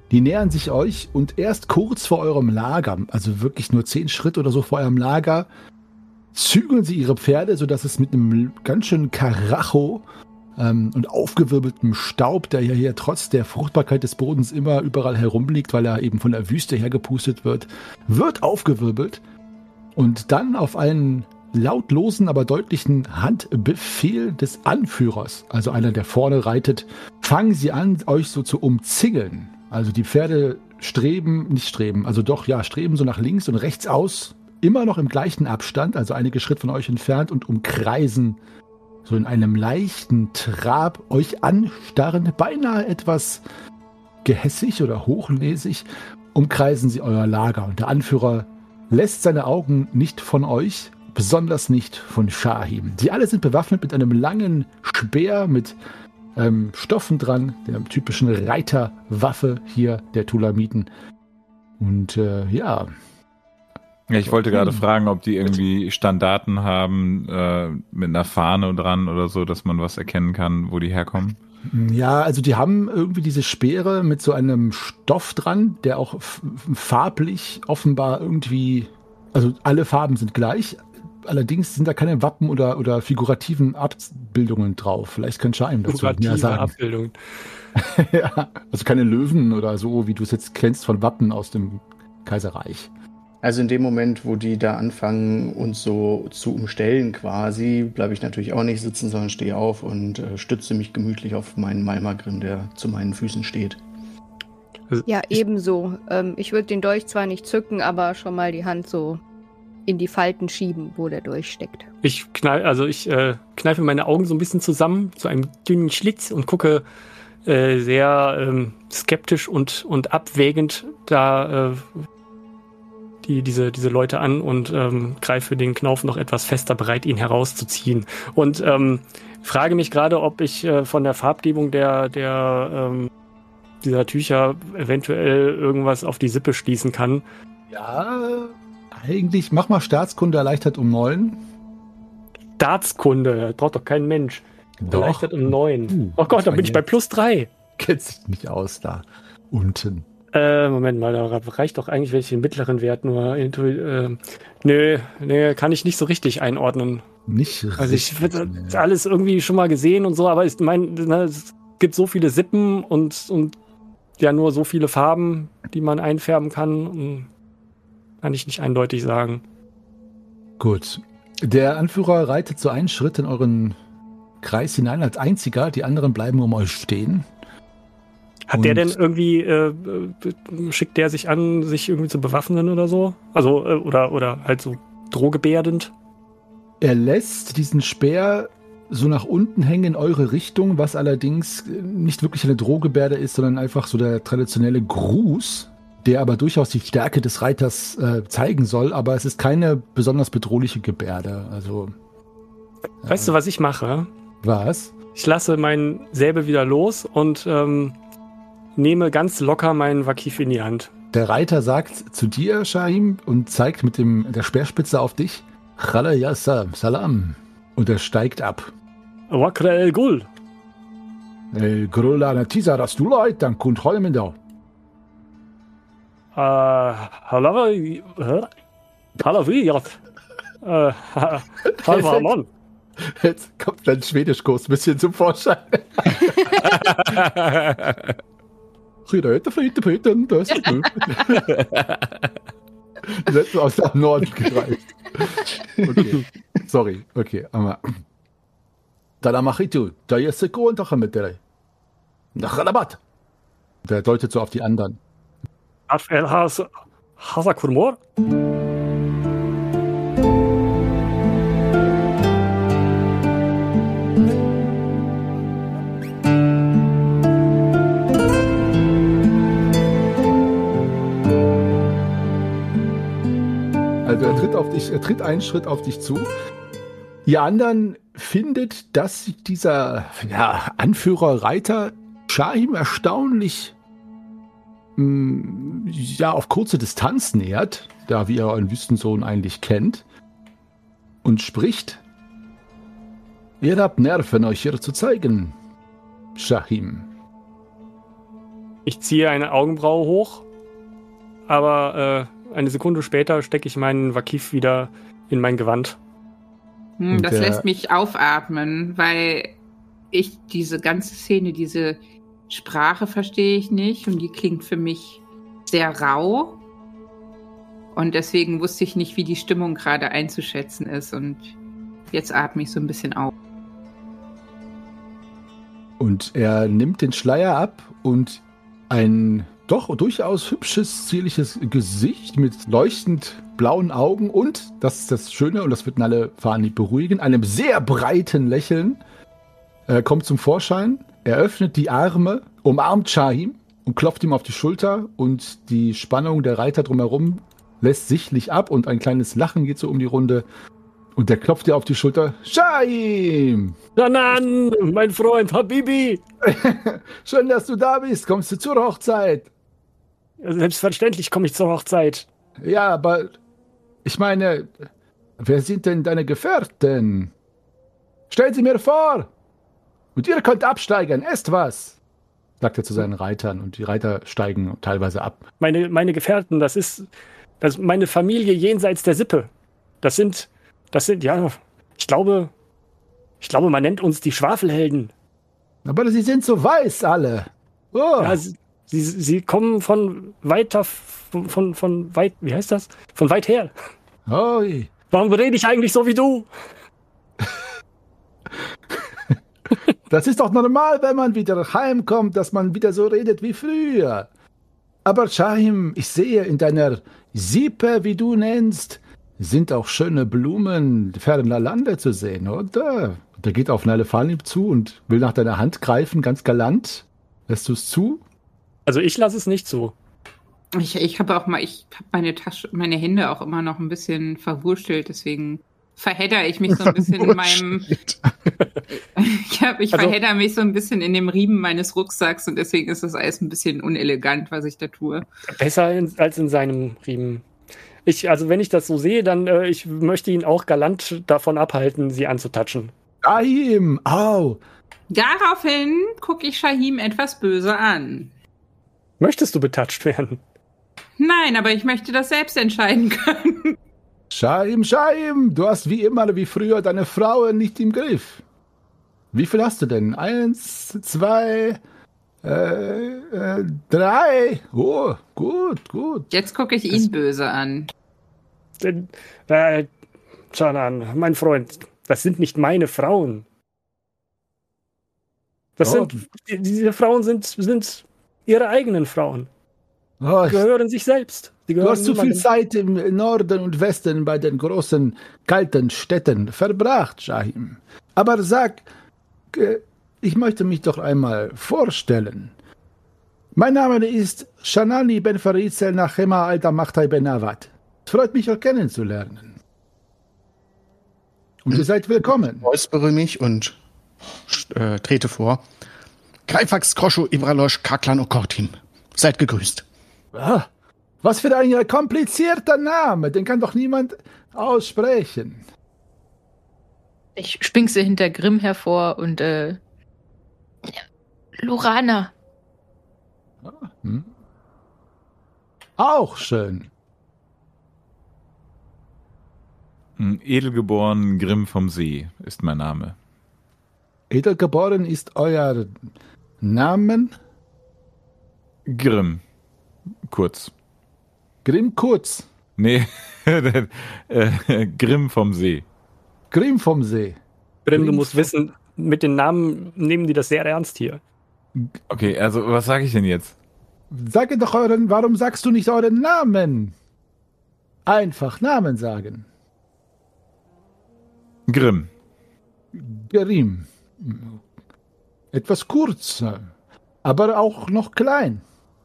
Die nähern sich euch und erst kurz vor eurem Lager, also wirklich nur zehn Schritt oder so vor eurem Lager, zügeln sie ihre Pferde, sodass es mit einem ganz schönen Karacho ähm, und aufgewirbeltem Staub, der ja hier trotz der Fruchtbarkeit des Bodens immer überall herumliegt, weil er eben von der Wüste hergepustet wird, wird aufgewirbelt und dann auf einen lautlosen, aber deutlichen Handbefehl des Anführers, also einer, der vorne reitet, fangen sie an, euch so zu umzingeln. Also die Pferde streben, nicht streben, also doch, ja, streben so nach links und rechts aus, immer noch im gleichen Abstand, also einige Schritt von euch entfernt und umkreisen so in einem leichten Trab euch anstarren, beinahe etwas gehässig oder hochnäsig, umkreisen sie euer Lager. Und der Anführer lässt seine Augen nicht von euch, besonders nicht von Shahim. Sie alle sind bewaffnet mit einem langen Speer mit ähm, Stoffen dran, der typischen Reiterwaffe hier der Tulamiten. Und äh, ja. Ja, ich wollte gerade fragen, ob die irgendwie Standarten haben äh, mit einer Fahne dran oder so, dass man was erkennen kann, wo die herkommen. Ja, also die haben irgendwie diese Speere mit so einem Stoff dran, der auch f- farblich offenbar irgendwie, also alle Farben sind gleich. Allerdings sind da keine Wappen oder, oder figurativen Abbildungen drauf. Vielleicht kann Schein dazu mehr sagen. Abbildungen. Ja, also keine Löwen oder so, wie du es jetzt kennst von Wappen aus dem Kaiserreich. Also in dem Moment, wo die da anfangen, uns so zu umstellen quasi, bleibe ich natürlich auch nicht sitzen, sondern stehe auf und äh, stütze mich gemütlich auf meinen Malmagrim, der zu meinen Füßen steht. Ja, ebenso. Ähm, ich würde den Dolch zwar nicht zücken, aber schon mal die Hand so in die Falten schieben, wo der durchsteckt. Ich knall, also ich äh, kneife meine Augen so ein bisschen zusammen zu einem dünnen Schlitz und gucke äh, sehr ähm, skeptisch und, und abwägend da äh, die, diese, diese Leute an und ähm, greife den Knauf noch etwas fester, bereit, ihn herauszuziehen. Und ähm, frage mich gerade, ob ich äh, von der Farbgebung der, der ähm, dieser Tücher eventuell irgendwas auf die Sippe schließen kann. Ja, eigentlich, mach mal Staatskunde erleichtert um neun. Staatskunde, braucht doch kein Mensch. Doch. Erleichtert um neun. Uh, oh Gott, dann bin ich bei jetzt. plus drei. Kennt sich nicht aus da unten. Äh, Moment mal, da reicht doch eigentlich, wenn ich den mittleren Wert nur intu äh, nö, nö, kann ich nicht so richtig einordnen. Nicht Also ich richtig, habe nee. alles irgendwie schon mal gesehen und so, aber ich meine, es gibt so viele Sippen und, und ja nur so viele Farben, die man einfärben kann. Und kann ich nicht eindeutig sagen. Gut. Der Anführer reitet so einen Schritt in euren Kreis hinein als einziger. Die anderen bleiben um euch stehen. Hat Und der denn irgendwie, äh, schickt der sich an, sich irgendwie zu bewaffnen oder so? Also, äh, oder, oder halt so drohgebärdend? Er lässt diesen Speer so nach unten hängen in eure Richtung, was allerdings nicht wirklich eine Drohgebärde ist, sondern einfach so der traditionelle Gruß, der aber durchaus die Stärke des Reiters äh, zeigen soll, aber es ist keine besonders bedrohliche Gebärde. Also, äh, Weißt du, was ich mache? was? Ich lasse meinen Säbel wieder los und ähm, nehme ganz locker meinen Wakif in die Hand. Der Reiter sagt zu dir, Shahim, und zeigt mit dem, der Speerspitze auf dich. Chala Yassa, Salam. Und er steigt ab. Wakra el Gul. El Grulla Natisa Rastulait, dann kunt Holmen da. Halavi. Halaviyat. Halvamon. Jetzt kommt dein Schwedischkurs ein bisschen zum Vorschein. Das ist aus dem Norden gereicht. Okay, sorry, okay, aber da mache ich du, da ist der Grund doch mit der. Nach Rabat. Der deutet so auf die anderen. Af el Hasakurmor. Also er tritt auf dich, er tritt einen Schritt auf dich zu. Ihr anderen findet, dass sich dieser ja, Anführer Reiter Shahim erstaunlich mh, ja, auf kurze Distanz nähert, da wie er euren Wüstensohn eigentlich kennt, und spricht: Ihr habt Nerven, euch hier zu zeigen, Shahim. Ich ziehe eine Augenbraue hoch, aber äh, eine Sekunde später stecke ich meinen Vakif wieder in mein Gewand. Hm, das Und, äh, lässt mich aufatmen, weil ich diese ganze Szene, diese Sprache verstehe ich nicht und die klingt für mich sehr rau. Und deswegen wusste ich nicht, wie die Stimmung gerade einzuschätzen ist. Und jetzt atme ich so ein bisschen auf. Und er nimmt den Schleier ab und ein doch durchaus hübsches, zierliches Gesicht mit leuchtend blauen Augen und, das ist das Schöne, und das wird alle Fani beruhigen, einem sehr breiten Lächeln äh, kommt zum Vorschein. Er öffnet die Arme, umarmt Shahim und klopft ihm auf die Schulter und die Spannung der Reiter drumherum lässt sichtlich ab und ein kleines Lachen geht so um die Runde und der klopft dir auf die Schulter. Shahim! Danan, mein Freund Habibi! Schön, dass du da bist. Kommst du zur Hochzeit? Selbstverständlich komme ich zur Hochzeit. Ja, aber ich meine, wer sind denn deine Gefährten? Stell sie mir vor! Und ihr könnt absteigen, esst was! Sagt er zu seinen Reitern und die Reiter steigen teilweise ab. Meine, meine Gefährten, das ist, das ist meine Familie jenseits der Sippe. Das sind, das sind, ja, ich glaube, ich glaube, man nennt uns die Schwafelhelden. Aber sie sind so weiß alle. Oh. Ja, sie, sie, sie kommen von weiter, von, von, von weit, wie heißt das? Von weit her. Oi. Warum rede ich eigentlich so wie du? Das ist doch normal, wenn man wieder heimkommt, dass man wieder so redet wie früher. Aber Shahim, ich sehe in deiner Sippe, wie du nennst, sind auch schöne Blumen ferner Lande zu sehen, oder? Der geht auf Nalefani zu und will nach deiner Hand greifen, ganz galant. Lässt du es zu? Also ich lasse es nicht zu. Ich, ich habe auch mal, ich habe meine Tasche, meine Hände auch immer noch ein bisschen verwurstelt, deswegen verhedder ich mich so ein bisschen in meinem. ich hab, ich Also, verhedder mich so ein bisschen in dem Riemen meines Rucksacks und deswegen ist das alles ein bisschen unelegant, was ich da tue. Besser in, als in seinem Riemen. Ich, also wenn ich das so sehe, dann äh, ich möchte ihn auch galant davon abhalten, sie anzutatschen. Shahim, au! Daraufhin gucke ich Shahim etwas böse an. Möchtest du betatscht werden? Nein, aber ich möchte das selbst entscheiden können. Shahim, Shahim, du hast wie immer, wie früher, deine Frauen nicht im Griff. Wie viel hast du denn? Eins, zwei, äh, äh, drei. Oh, gut, gut. Jetzt gucke ich ihn das böse an. Denn, äh, Canan, mein Freund, das sind nicht meine Frauen. Das Oh. sind, die- diese Frauen sind, sind ihre eigenen Frauen. Oh, Die ich, gehören sich selbst. Die du gehören hast zu viel niemandem. Zeit im Norden und Westen bei den großen, kalten Städten verbracht, Shahim. Aber sag, äh, ich möchte mich doch einmal vorstellen. Mein Name ist Shanani Ben Farizel Nachema Alta Machtai Ben Awad. Es freut mich, euch kennenzulernen. Und ihr seid willkommen. Räuspere mich und äh, trete vor. Greifax Kroscho Ibralosch Kaklan Okortim. Seid gegrüßt. Ah, was für ein komplizierter Name, den kann doch niemand aussprechen. Ich schwingse hinter Grimm hervor und äh, ja, Lorana. Hm? Auch schön. Hm, Edelgeboren Grimm vom See ist mein Name. Edelgeboren ist euer Namen? Grimm. Kurz. Grimm Kurz. Nee, äh, Grimm vom See. Grimm vom See. Grimm, du musst wissen, mit den Namen nehmen die das sehr ernst hier. Okay, also was sage ich denn jetzt? Sage doch euren, warum sagst du nicht euren Namen? Einfach Namen sagen. Grimm. Grimm. Etwas kurz, aber auch noch klein.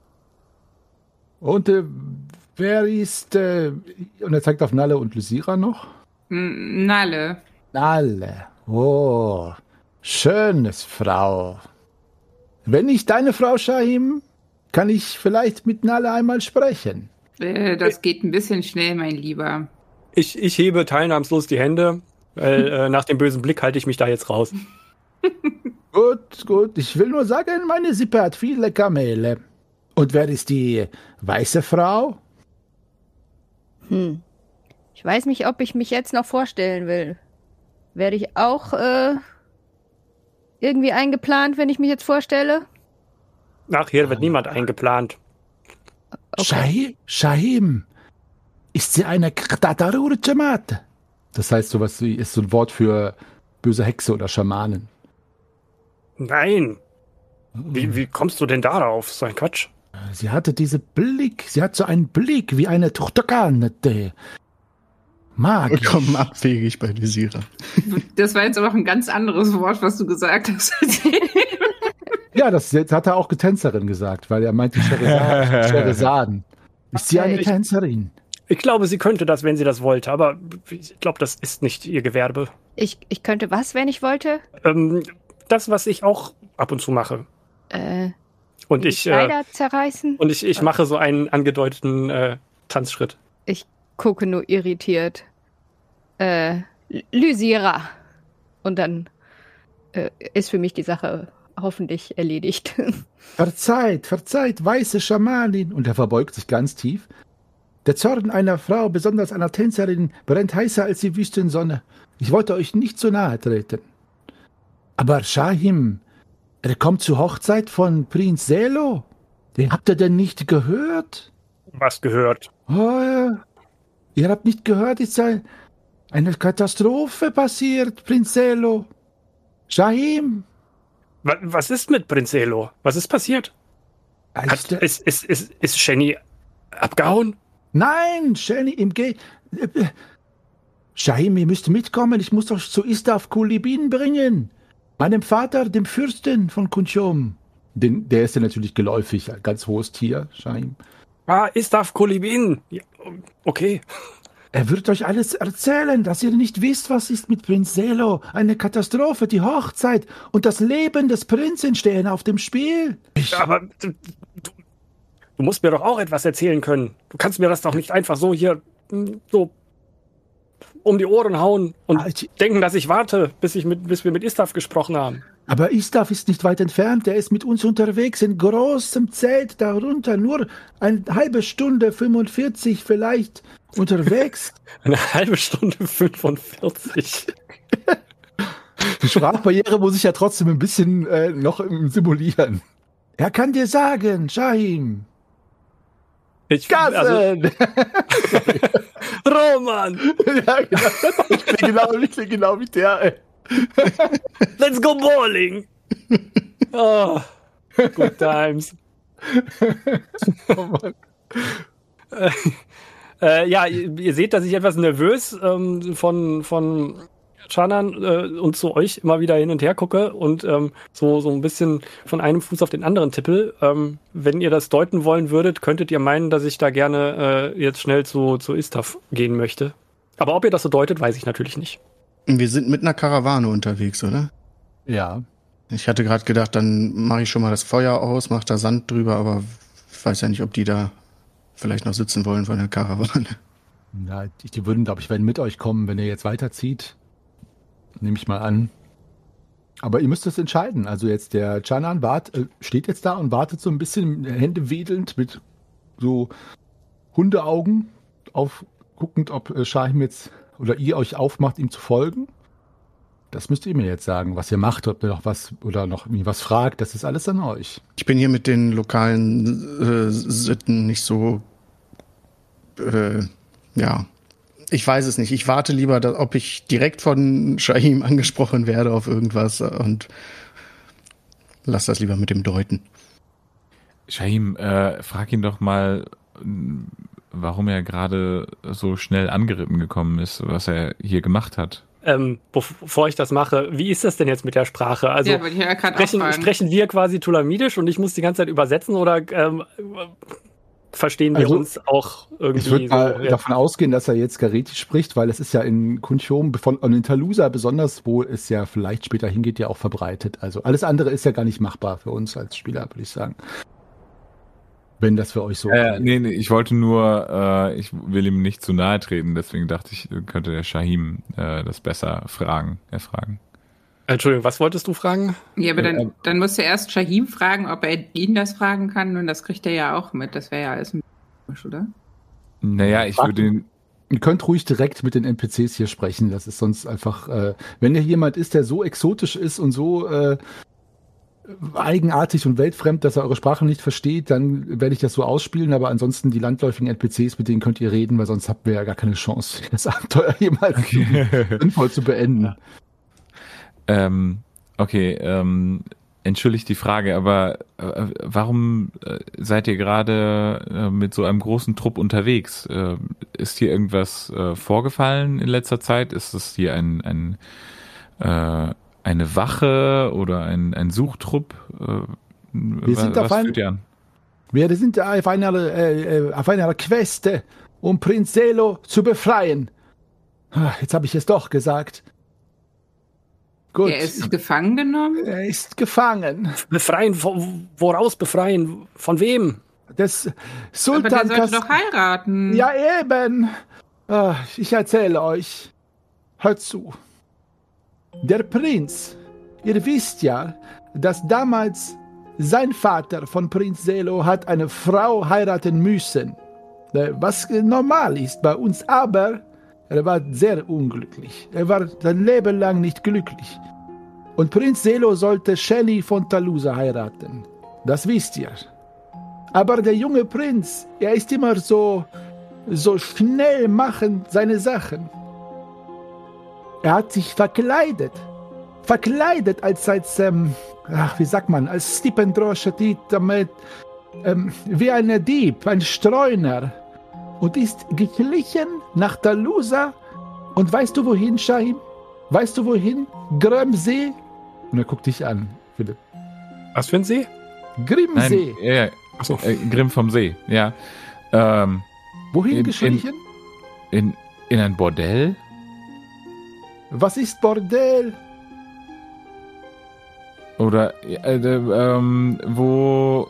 Und äh, wer ist, äh, und er zeigt auf Nalle und Lysira noch? N- Nalle. Nalle. Oh, schönes Frau. Wenn nicht deine Frau, Shahim, kann ich vielleicht mit Nalle einmal sprechen. Äh, das geht ein bisschen schnell, mein Lieber. Ich, ich hebe teilnahmslos die Hände, weil äh, nach dem bösen Blick halte ich mich da jetzt raus. Gut, gut. Ich will nur sagen, meine Sippe hat viele Kamele. Und wer ist die weiße Frau? Hm. Ich weiß nicht, ob ich mich jetzt noch vorstellen will. Werde ich auch äh, irgendwie eingeplant, wenn ich mich jetzt vorstelle? Ach, hier wird niemand eingeplant. Okay. Shahim, ist sie eine Ktatarur Jamaat? Das heißt, sowas wie ist so ein Wort für böse Hexe oder Schamanen. Nein. Wie, wie kommst du denn darauf? So ein Quatsch. Sie hatte diesen Blick, sie hat so einen Blick wie eine Tuchtakanete. Magisch. Vollkommen abwegig bei Desira. Das war jetzt aber auch ein ganz anderes Wort, was du gesagt hast. Ja, das hat er auch Tänzerin gesagt, weil er meinte Scheherazade. Ist sie eine Okay. Tänzerin? Ich glaube, sie könnte das, wenn sie das wollte, aber ich glaube, das ist nicht ihr Gewerbe. Ich, ich könnte was, wenn ich wollte? Ähm, das, was ich auch ab und zu mache. Äh, Und die ich, äh, Kleider zerreißen? und ich, ich mache so einen angedeuteten äh, Tanzschritt. Ich gucke nur irritiert. Äh, Lysira. Und dann äh, ist für mich die Sache hoffentlich erledigt. Verzeiht, verzeiht, weiße Schamanin. Und er verbeugt sich ganz tief. Der Zorn einer Frau, besonders einer Tänzerin, brennt heißer als die Wüstensonne. Ich wollte euch nicht zu nahe treten. Aber Shahim, er kommt zur Hochzeit von Prinz Selo. Den habt ihr denn nicht gehört? Was gehört? Oh, ja. Ihr habt nicht gehört, ist ein, eine Katastrophe passiert, Prinz Selo. Shahim. Wa- Was ist mit Prinz Elo? Was ist passiert? Hat, Ist der- ist, ist, ist, ist Shenny abgehauen? Nein, Shani, im Ge... Shahim, ihr müsst mitkommen. Ich muss euch zu Istaf Kulibin bringen. Meinem Vater, dem Fürsten von Kunchom. Den, der ist ja natürlich geläufig, ein ganz hohes Tier, Shahim. Ah, Istaf Kolibin. Ja, okay. Er wird euch alles erzählen, dass ihr nicht wisst, was ist mit Prinz Selo. Eine Katastrophe, die Hochzeit und das Leben des Prinzen stehen auf dem Spiel. Ich, Aber du, du, du musst mir doch auch etwas erzählen können. Du kannst mir das doch nicht einfach so hier mm, so um die Ohren hauen und Ah, ich- denken, dass ich warte, bis, ich mit, bis wir mit Istaf gesprochen haben. aber Istaf ist nicht weit entfernt. Er ist mit uns unterwegs in großem Zelt darunter. Nur eine halbe Stunde, fünfundvierzig vielleicht unterwegs. Eine halbe Stunde fünfundvierzig. Die Sprachbarriere muss ich ja trotzdem ein bisschen äh, noch im simulieren. Er kann dir sagen, Shahim. Ich, also, Gassen! Roman, Ja, genau. Ich klinge genau, ich klinge genau wie der, ey. let's go bowling. Oh, good times. Oh Mann. Äh, ja, ihr, ihr seht, dass ich etwas nervös ähm, von, von Chanan äh, und zu euch immer wieder hin und her gucke und ähm, so, so ein bisschen von einem Fuß auf den anderen tippel. Ähm, wenn ihr das deuten wollen würdet, könntet ihr meinen, dass ich da gerne äh, jetzt schnell zu, zu Istaf gehen möchte. Aber ob ihr das so deutet, weiß ich natürlich nicht. Wir sind mit einer Karawane unterwegs, oder? Ja. Ich hatte gerade gedacht, dann mache ich schon mal das Feuer aus, mache da Sand drüber, aber ich weiß ja nicht, ob die da vielleicht noch sitzen wollen von der Karawane. Na, die, die würden, glaube ich, werden mit euch kommen, wenn ihr jetzt weiterzieht. Nehme ich mal an. Aber ihr müsst es entscheiden. Also jetzt der Chanan wart, äh, steht jetzt da und wartet so ein bisschen Hände wedelnd mit so Hundeaugen auf, guckend, ob äh, Shahim jetzt oder ihr euch aufmacht, ihm zu folgen. Das müsst ihr mir jetzt sagen, was ihr macht, ob ihr noch was oder noch irgendwie was fragt. Das ist alles an euch. Ich bin hier mit den lokalen äh, Sitten nicht so, äh, ja, ich weiß es nicht. Ich warte lieber, dass, ob ich direkt von Shahim angesprochen werde auf irgendwas und lass das lieber mit dem deuten. Shahim, äh, frag ihn doch mal, m, warum er gerade so schnell angeritten gekommen ist, was er hier gemacht hat. Ähm, bevor ich das mache, wie ist das denn jetzt mit der Sprache? Also ja, wollte ich ja gerade sprechen, auch fragen. sprechen wir quasi Tulamidisch und ich muss die ganze Zeit übersetzen oder ähm, verstehen wir Also, uns auch irgendwie Ich würde so? mal Ja. davon ausgehen, dass er jetzt Gareti spricht, weil es ist ja in Kunchom, von, und in Talusa besonders, wo es ja vielleicht später hingeht, ja auch verbreitet. Also alles andere ist ja gar nicht machbar für uns als Spieler, würde ich sagen. Wenn das für euch so Äh, nee, nee, ich wollte nur, äh, ich will ihm nicht zu nahe treten, deswegen dachte ich, könnte der Shahim äh, das besser fragen, erfragen. Entschuldigung, was wolltest du fragen? Ja, aber Ja, dann, ähm, dann muss er erst Shahim fragen, ob er ihn das fragen kann. Und das kriegt er ja auch mit. Das wäre ja alles ein komisch, oder? Naja, ich würde ihn. Ihr könnt ruhig direkt mit den N P Cs hier sprechen. Das ist sonst einfach, äh, wenn hier jemand ist, der so exotisch ist und so äh, eigenartig und weltfremd, dass er eure Sprache nicht versteht, dann werde ich das so ausspielen. Aber ansonsten die landläufigen N P Cs, mit denen könnt ihr reden, weil sonst habt ihr ja gar keine Chance, das Abenteuer jemals sinnvoll zu beenden. Ja. Ähm, okay, ähm, entschuldigt die Frage, aber äh, warum äh, seid ihr gerade äh, mit so einem großen Trupp unterwegs? Äh, ist hier irgendwas äh, vorgefallen in letzter Zeit? Ist es hier ein, ein äh, eine Wache oder ein, ein Suchtrupp? Äh, Wir sind was auf ein- führt ihr an? Wir sind auf einer, äh, auf einer Quest, um Prinz Selo zu befreien. Ah, jetzt habe ich es doch gesagt. Gut, Er ist gefangen genommen. er ist gefangen. Befreien, wo- woraus befreien? Von wem? Das Aber Sultan der sollte Kas- doch heiraten. Ja, eben. Ah, ich erzähle euch. Hört zu. Der Prinz, ihr wisst ja, dass damals sein Vater von Prinz Selo hat eine Frau heiraten müssen. Äh, Was normal ist bei uns, aber er war sehr unglücklich. Er war sein Leben lang nicht glücklich. Und Prinz Selo sollte Shelly von Talusa heiraten. Das wisst ihr. Aber der junge Prinz, er ist immer so, so schnell machen seine Sachen. Er hat sich verkleidet. Verkleidet als, als ähm, ach, wie sagt man, als Stipendrosche, damit, ähm, wie ein Dieb, ein Streuner. Und ist geschlichen nach Talusa. Und weißt du wohin, Shahim? Weißt du wohin? Grimmsee. Und er guckt dich an, Philipp. Was für ein See? Grimmsee. Nein, ja, ja. Achso. Äh, Grimm vom See, ja. Ähm, Wohin in- geschlichen? in, in ein Bordell? Was ist Bordell? Oder äh, äh, ähm, wo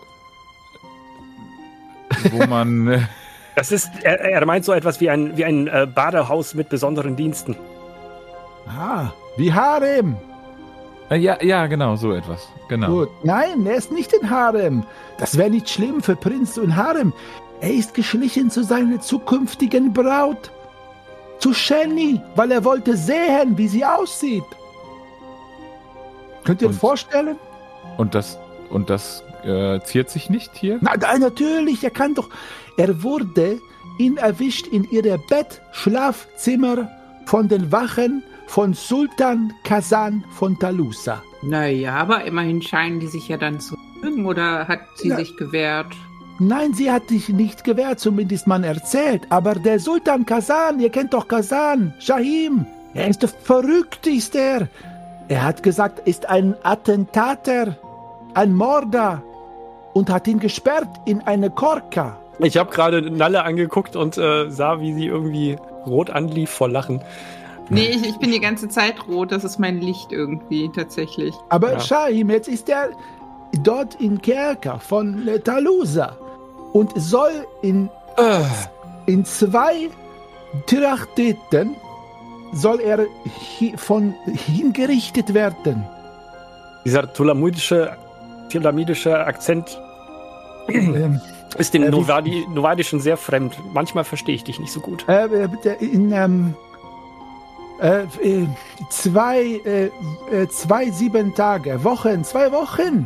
wo man äh, Das ist, er, er meint so etwas wie ein, wie ein äh, Badehaus mit besonderen Diensten. Ah, wie Harem. äh, ja ja genau so etwas genau. Gut. Nein, er ist nicht in Harem. Das wäre nicht schlimm für Prinz und Harem. Er ist geschlichen zu seiner zukünftigen Braut. Zu Shelly, weil er wollte sehen, wie sie aussieht. Könnt ihr euch Und- vorstellen? Und das und das äh, ziert sich nicht hier? Na, na, natürlich, er kann doch. Er wurde ihn erwischt in ihrem Bett, Schlafzimmer von den Wachen von Sultan Kazan von Talusa. Naja, aber immerhin scheinen die sich ja dann zu mögen. Oder hat sie Ja. sich gewehrt? Nein, sie hat sich nicht gewehrt, zumindest man erzählt. Aber der Sultan Kazan, ihr kennt doch Kazan, Shahim, er ist der verrückteste. Er hat gesagt, er ist ein Attentater, ein Mörder und hat ihn gesperrt in eine Korka. Ich habe gerade Nalle angeguckt und äh, sah, wie sie irgendwie rot anlief vor Lachen. Nee, ich, ich bin die ganze Zeit rot. Das ist mein Licht irgendwie, tatsächlich. Aber Ja. Shahim, jetzt ist er dort in Kerker von äh, Talusa und soll in, in zwei Trachteten soll er hi, von hingerichtet werden. Dieser tulamidische, tulamidische Akzent ähm, ist den Äh, wie- Novadi, Novadischen sehr fremd. Manchmal verstehe ich dich nicht so gut. äh, äh, bitte in ähm, äh, äh, zwei, äh, äh, zwei, sieben Tage, Wochen, zwei Wochen.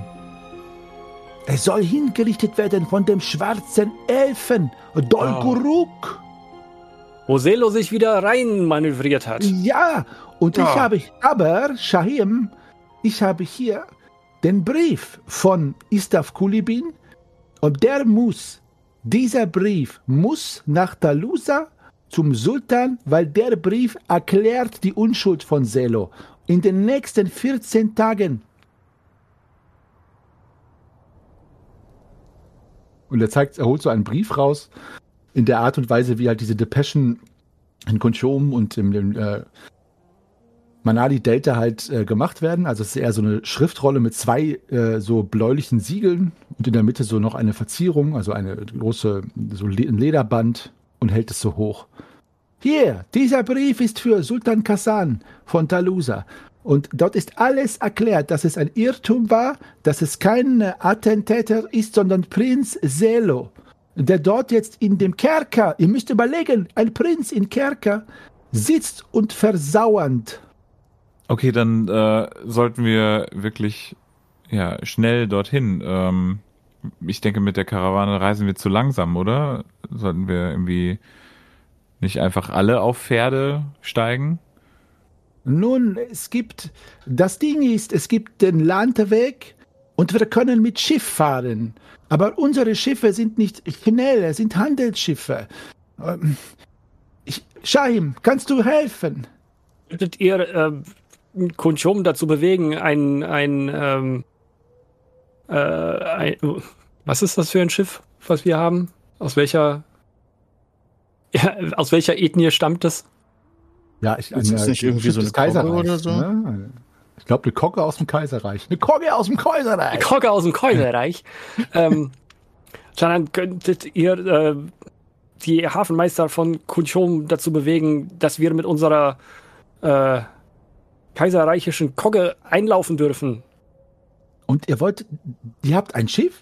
Er soll hingerichtet werden von dem schwarzen Elfen, Dolguruk. Wo Selo sich wieder rein manövriert hat. Ja, und ich Ja. habe, aber, Shahim, ich habe hier den Brief von Istaf Kulibin und der muss, dieser Brief muss nach Talusa zum Sultan, weil der Brief erklärt die Unschuld von Selo. In den nächsten vierzehn Tagen. Und er zeigt, er holt so einen Brief raus, in der Art und Weise, wie halt diese Depeschen in Kunchom und im, im äh, Manali Delta halt äh, gemacht werden. Also es ist eher so eine Schriftrolle mit zwei äh, so bläulichen Siegeln und in der Mitte so noch eine Verzierung, also eine große, so Le- ein Lederband und hält es so hoch. Hier, dieser Brief ist für Sultan Kazan von Talusa Und dort ist alles erklärt, dass es ein Irrtum war, dass es kein Attentäter ist, sondern Prinz Selo, der dort jetzt in dem Kerker, ihr müsst überlegen, ein Prinz in Kerker sitzt und versauernd. Okay, dann äh, sollten wir wirklich ja schnell dorthin. Ähm, ich denke, mit der Karawane reisen wir zu langsam, oder? Sollten wir irgendwie nicht einfach alle auf Pferde steigen? Nun, es gibt, das Ding ist, es gibt den Landweg und wir können mit Schiff fahren. Aber unsere Schiffe sind nicht schnell, es sind Handelsschiffe. Ähm, ich, Shahim, kannst du helfen? Könntet ihr äh, Kunchom dazu bewegen, ein, ein, ähm, äh, ein, was ist das für ein Schiff, was wir haben? Aus welcher, ja, aus welcher Ethnie stammt es? Ja, ich, Ist das nicht irgendwie so eine Kogge oder so? Ne? Ich glaube, eine Kogge aus dem Kaiserreich. Eine Kogge aus dem Kaiserreich. Eine Kogge aus dem Kaiserreich. ähm, dann könntet ihr äh, die Hafenmeister von Kunchom dazu bewegen, dass wir mit unserer äh, kaiserreichischen Kogge einlaufen dürfen. Und ihr wollt, ihr habt ein Schiff?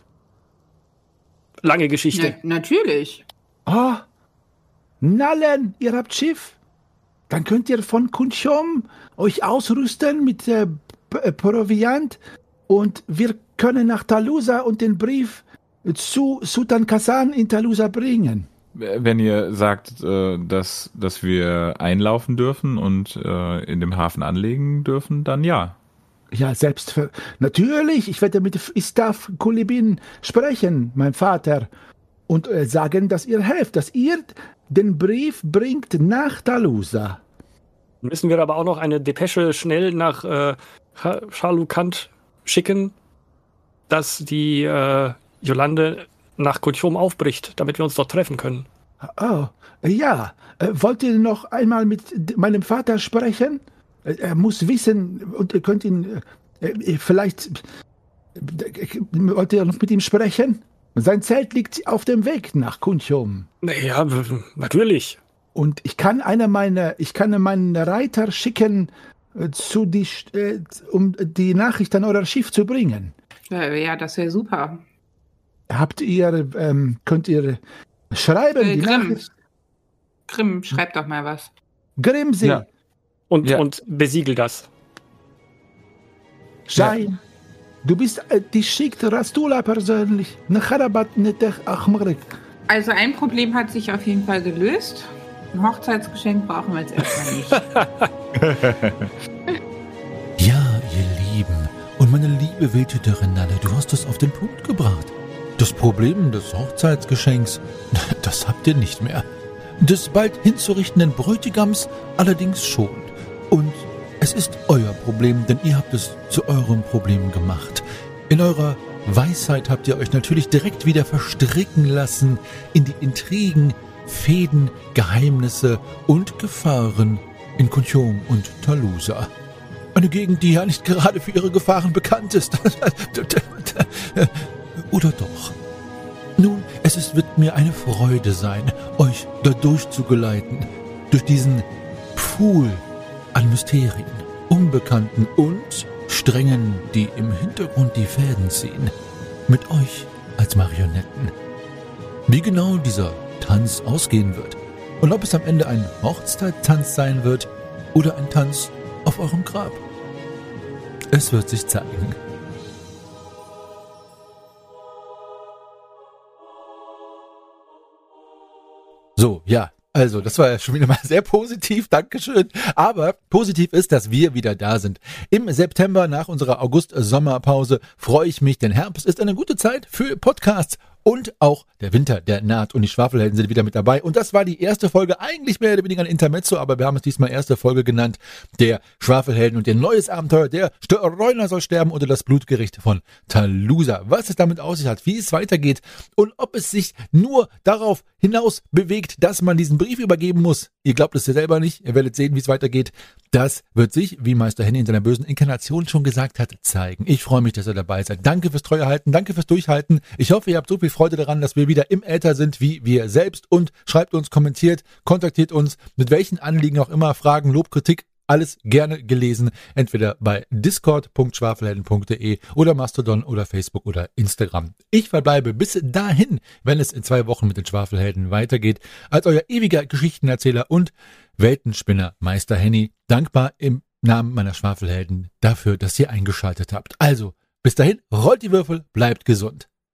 Lange Geschichte. Na, natürlich. Ah, Nallen, ihr habt Schiff? Dann könnt ihr von Kunchom euch ausrüsten mit äh, P- Proviant und wir können nach Talusa und den Brief zu Sultan Kasan in Talusa bringen. Wenn ihr sagt, äh, dass, dass wir einlaufen dürfen und äh, in dem Hafen anlegen dürfen, dann ja. Ja, selbst natürlich. Ich werde mit Istaf Kulibin sprechen, mein Vater, und äh, sagen, dass ihr helft, dass ihr den Brief bringt nach Talusa. Müssen wir aber auch noch eine Depesche schnell nach äh, Chalukant schicken, dass die äh, Yolande nach Kunchom aufbricht, damit wir uns dort treffen können. Oh, ja. Äh, wollt ihr noch einmal mit meinem Vater sprechen? Äh, er muss wissen, und ihr könnt ihn äh, vielleicht... Äh, wollt ihr noch mit ihm sprechen? Sein Zelt liegt auf dem Weg nach Kunchom. Ja, natürlich. Und ich kann einer meiner, ich kann meinen Reiter schicken, äh, zu die, äh, um die Nachricht an euer Schiff zu bringen. Ja, ja, das wäre super. Habt ihr, ähm, könnt ihr schreiben? Äh, die Grimm. Nachricht? Grimm, schreib doch mal was. Grimsee, Ja. Und, Ja. und besiegel das. Schein. Du bist, äh, die schickt Rastula persönlich. Nach Harabat netech Achmarik. Also ein Problem hat sich auf jeden Fall gelöst. Ein Hochzeitsgeschenk brauchen wir jetzt erstmal nicht. Ja, ihr Lieben. Und meine liebe Wildhüterin Nalle, du hast es auf den Punkt gebracht. Das Problem des Hochzeitsgeschenks, das habt ihr nicht mehr. Des bald hinzurichtenden Bräutigams allerdings schon. Und es ist euer Problem, denn ihr habt es zu eurem Problem gemacht. In eurer Weisheit habt ihr euch natürlich direkt wieder verstricken lassen in die Intrigen, Fäden, Geheimnisse und Gefahren in Kunchom und Talusa. Eine Gegend, die ja nicht gerade für ihre Gefahren bekannt ist. Oder doch? Nun, es ist, wird mir eine Freude sein, euch da durchzugeleiten. Durch diesen Pfuhl an Mysterien, Unbekannten und Strängen, die im Hintergrund die Fäden ziehen. Mit euch als Marionetten. Wie genau dieser Tanz ausgehen wird und ob es am Ende ein Hochzeitstanz sein wird oder ein Tanz auf eurem Grab. Es wird sich zeigen. So, ja, also das war ja schon wieder mal sehr positiv, Dankeschön. Aber positiv ist, dass wir wieder da sind. Im September nach unserer August-Sommerpause freue ich mich, denn Herbst ist eine gute Zeit für Podcasts. Und auch der Winter, der naht und die Schwafelhelden sind wieder mit dabei. Und das war die erste Folge, eigentlich mehr oder weniger ein Intermezzo, aber wir haben es diesmal erste Folge genannt, der Schwafelhelden und ihr neues Abenteuer, der Reuner soll sterben oder das Blutgericht von Talusa. Was es damit auf sich hat, wie es weitergeht und ob es sich nur darauf hinaus bewegt, dass man diesen Brief übergeben muss. Ihr glaubt es ja selber nicht, ihr werdet sehen, wie es weitergeht. Das wird sich, wie Meister Henny in seiner bösen Inkarnation schon gesagt hat, zeigen. Ich freue mich, dass ihr dabei seid. Danke fürs Treuehalten, danke fürs Durchhalten. Ich hoffe, ihr habt so viel Freude daran, dass wir wieder im Äther sind, wie wir selbst. Und schreibt uns, kommentiert, kontaktiert uns, mit welchen Anliegen auch immer, Fragen, Lob, Kritik, alles gerne gelesen, entweder bei discord punkt schwafelhelden punkt de oder Mastodon oder Facebook oder Instagram. Ich verbleibe bis dahin, wenn es in zwei Wochen mit den Schwafelhelden weitergeht, als euer ewiger Geschichtenerzähler und Weltenspinner Meister Henny, dankbar im Namen meiner Schwafelhelden dafür, dass ihr eingeschaltet habt. Also, bis dahin, rollt die Würfel, bleibt gesund.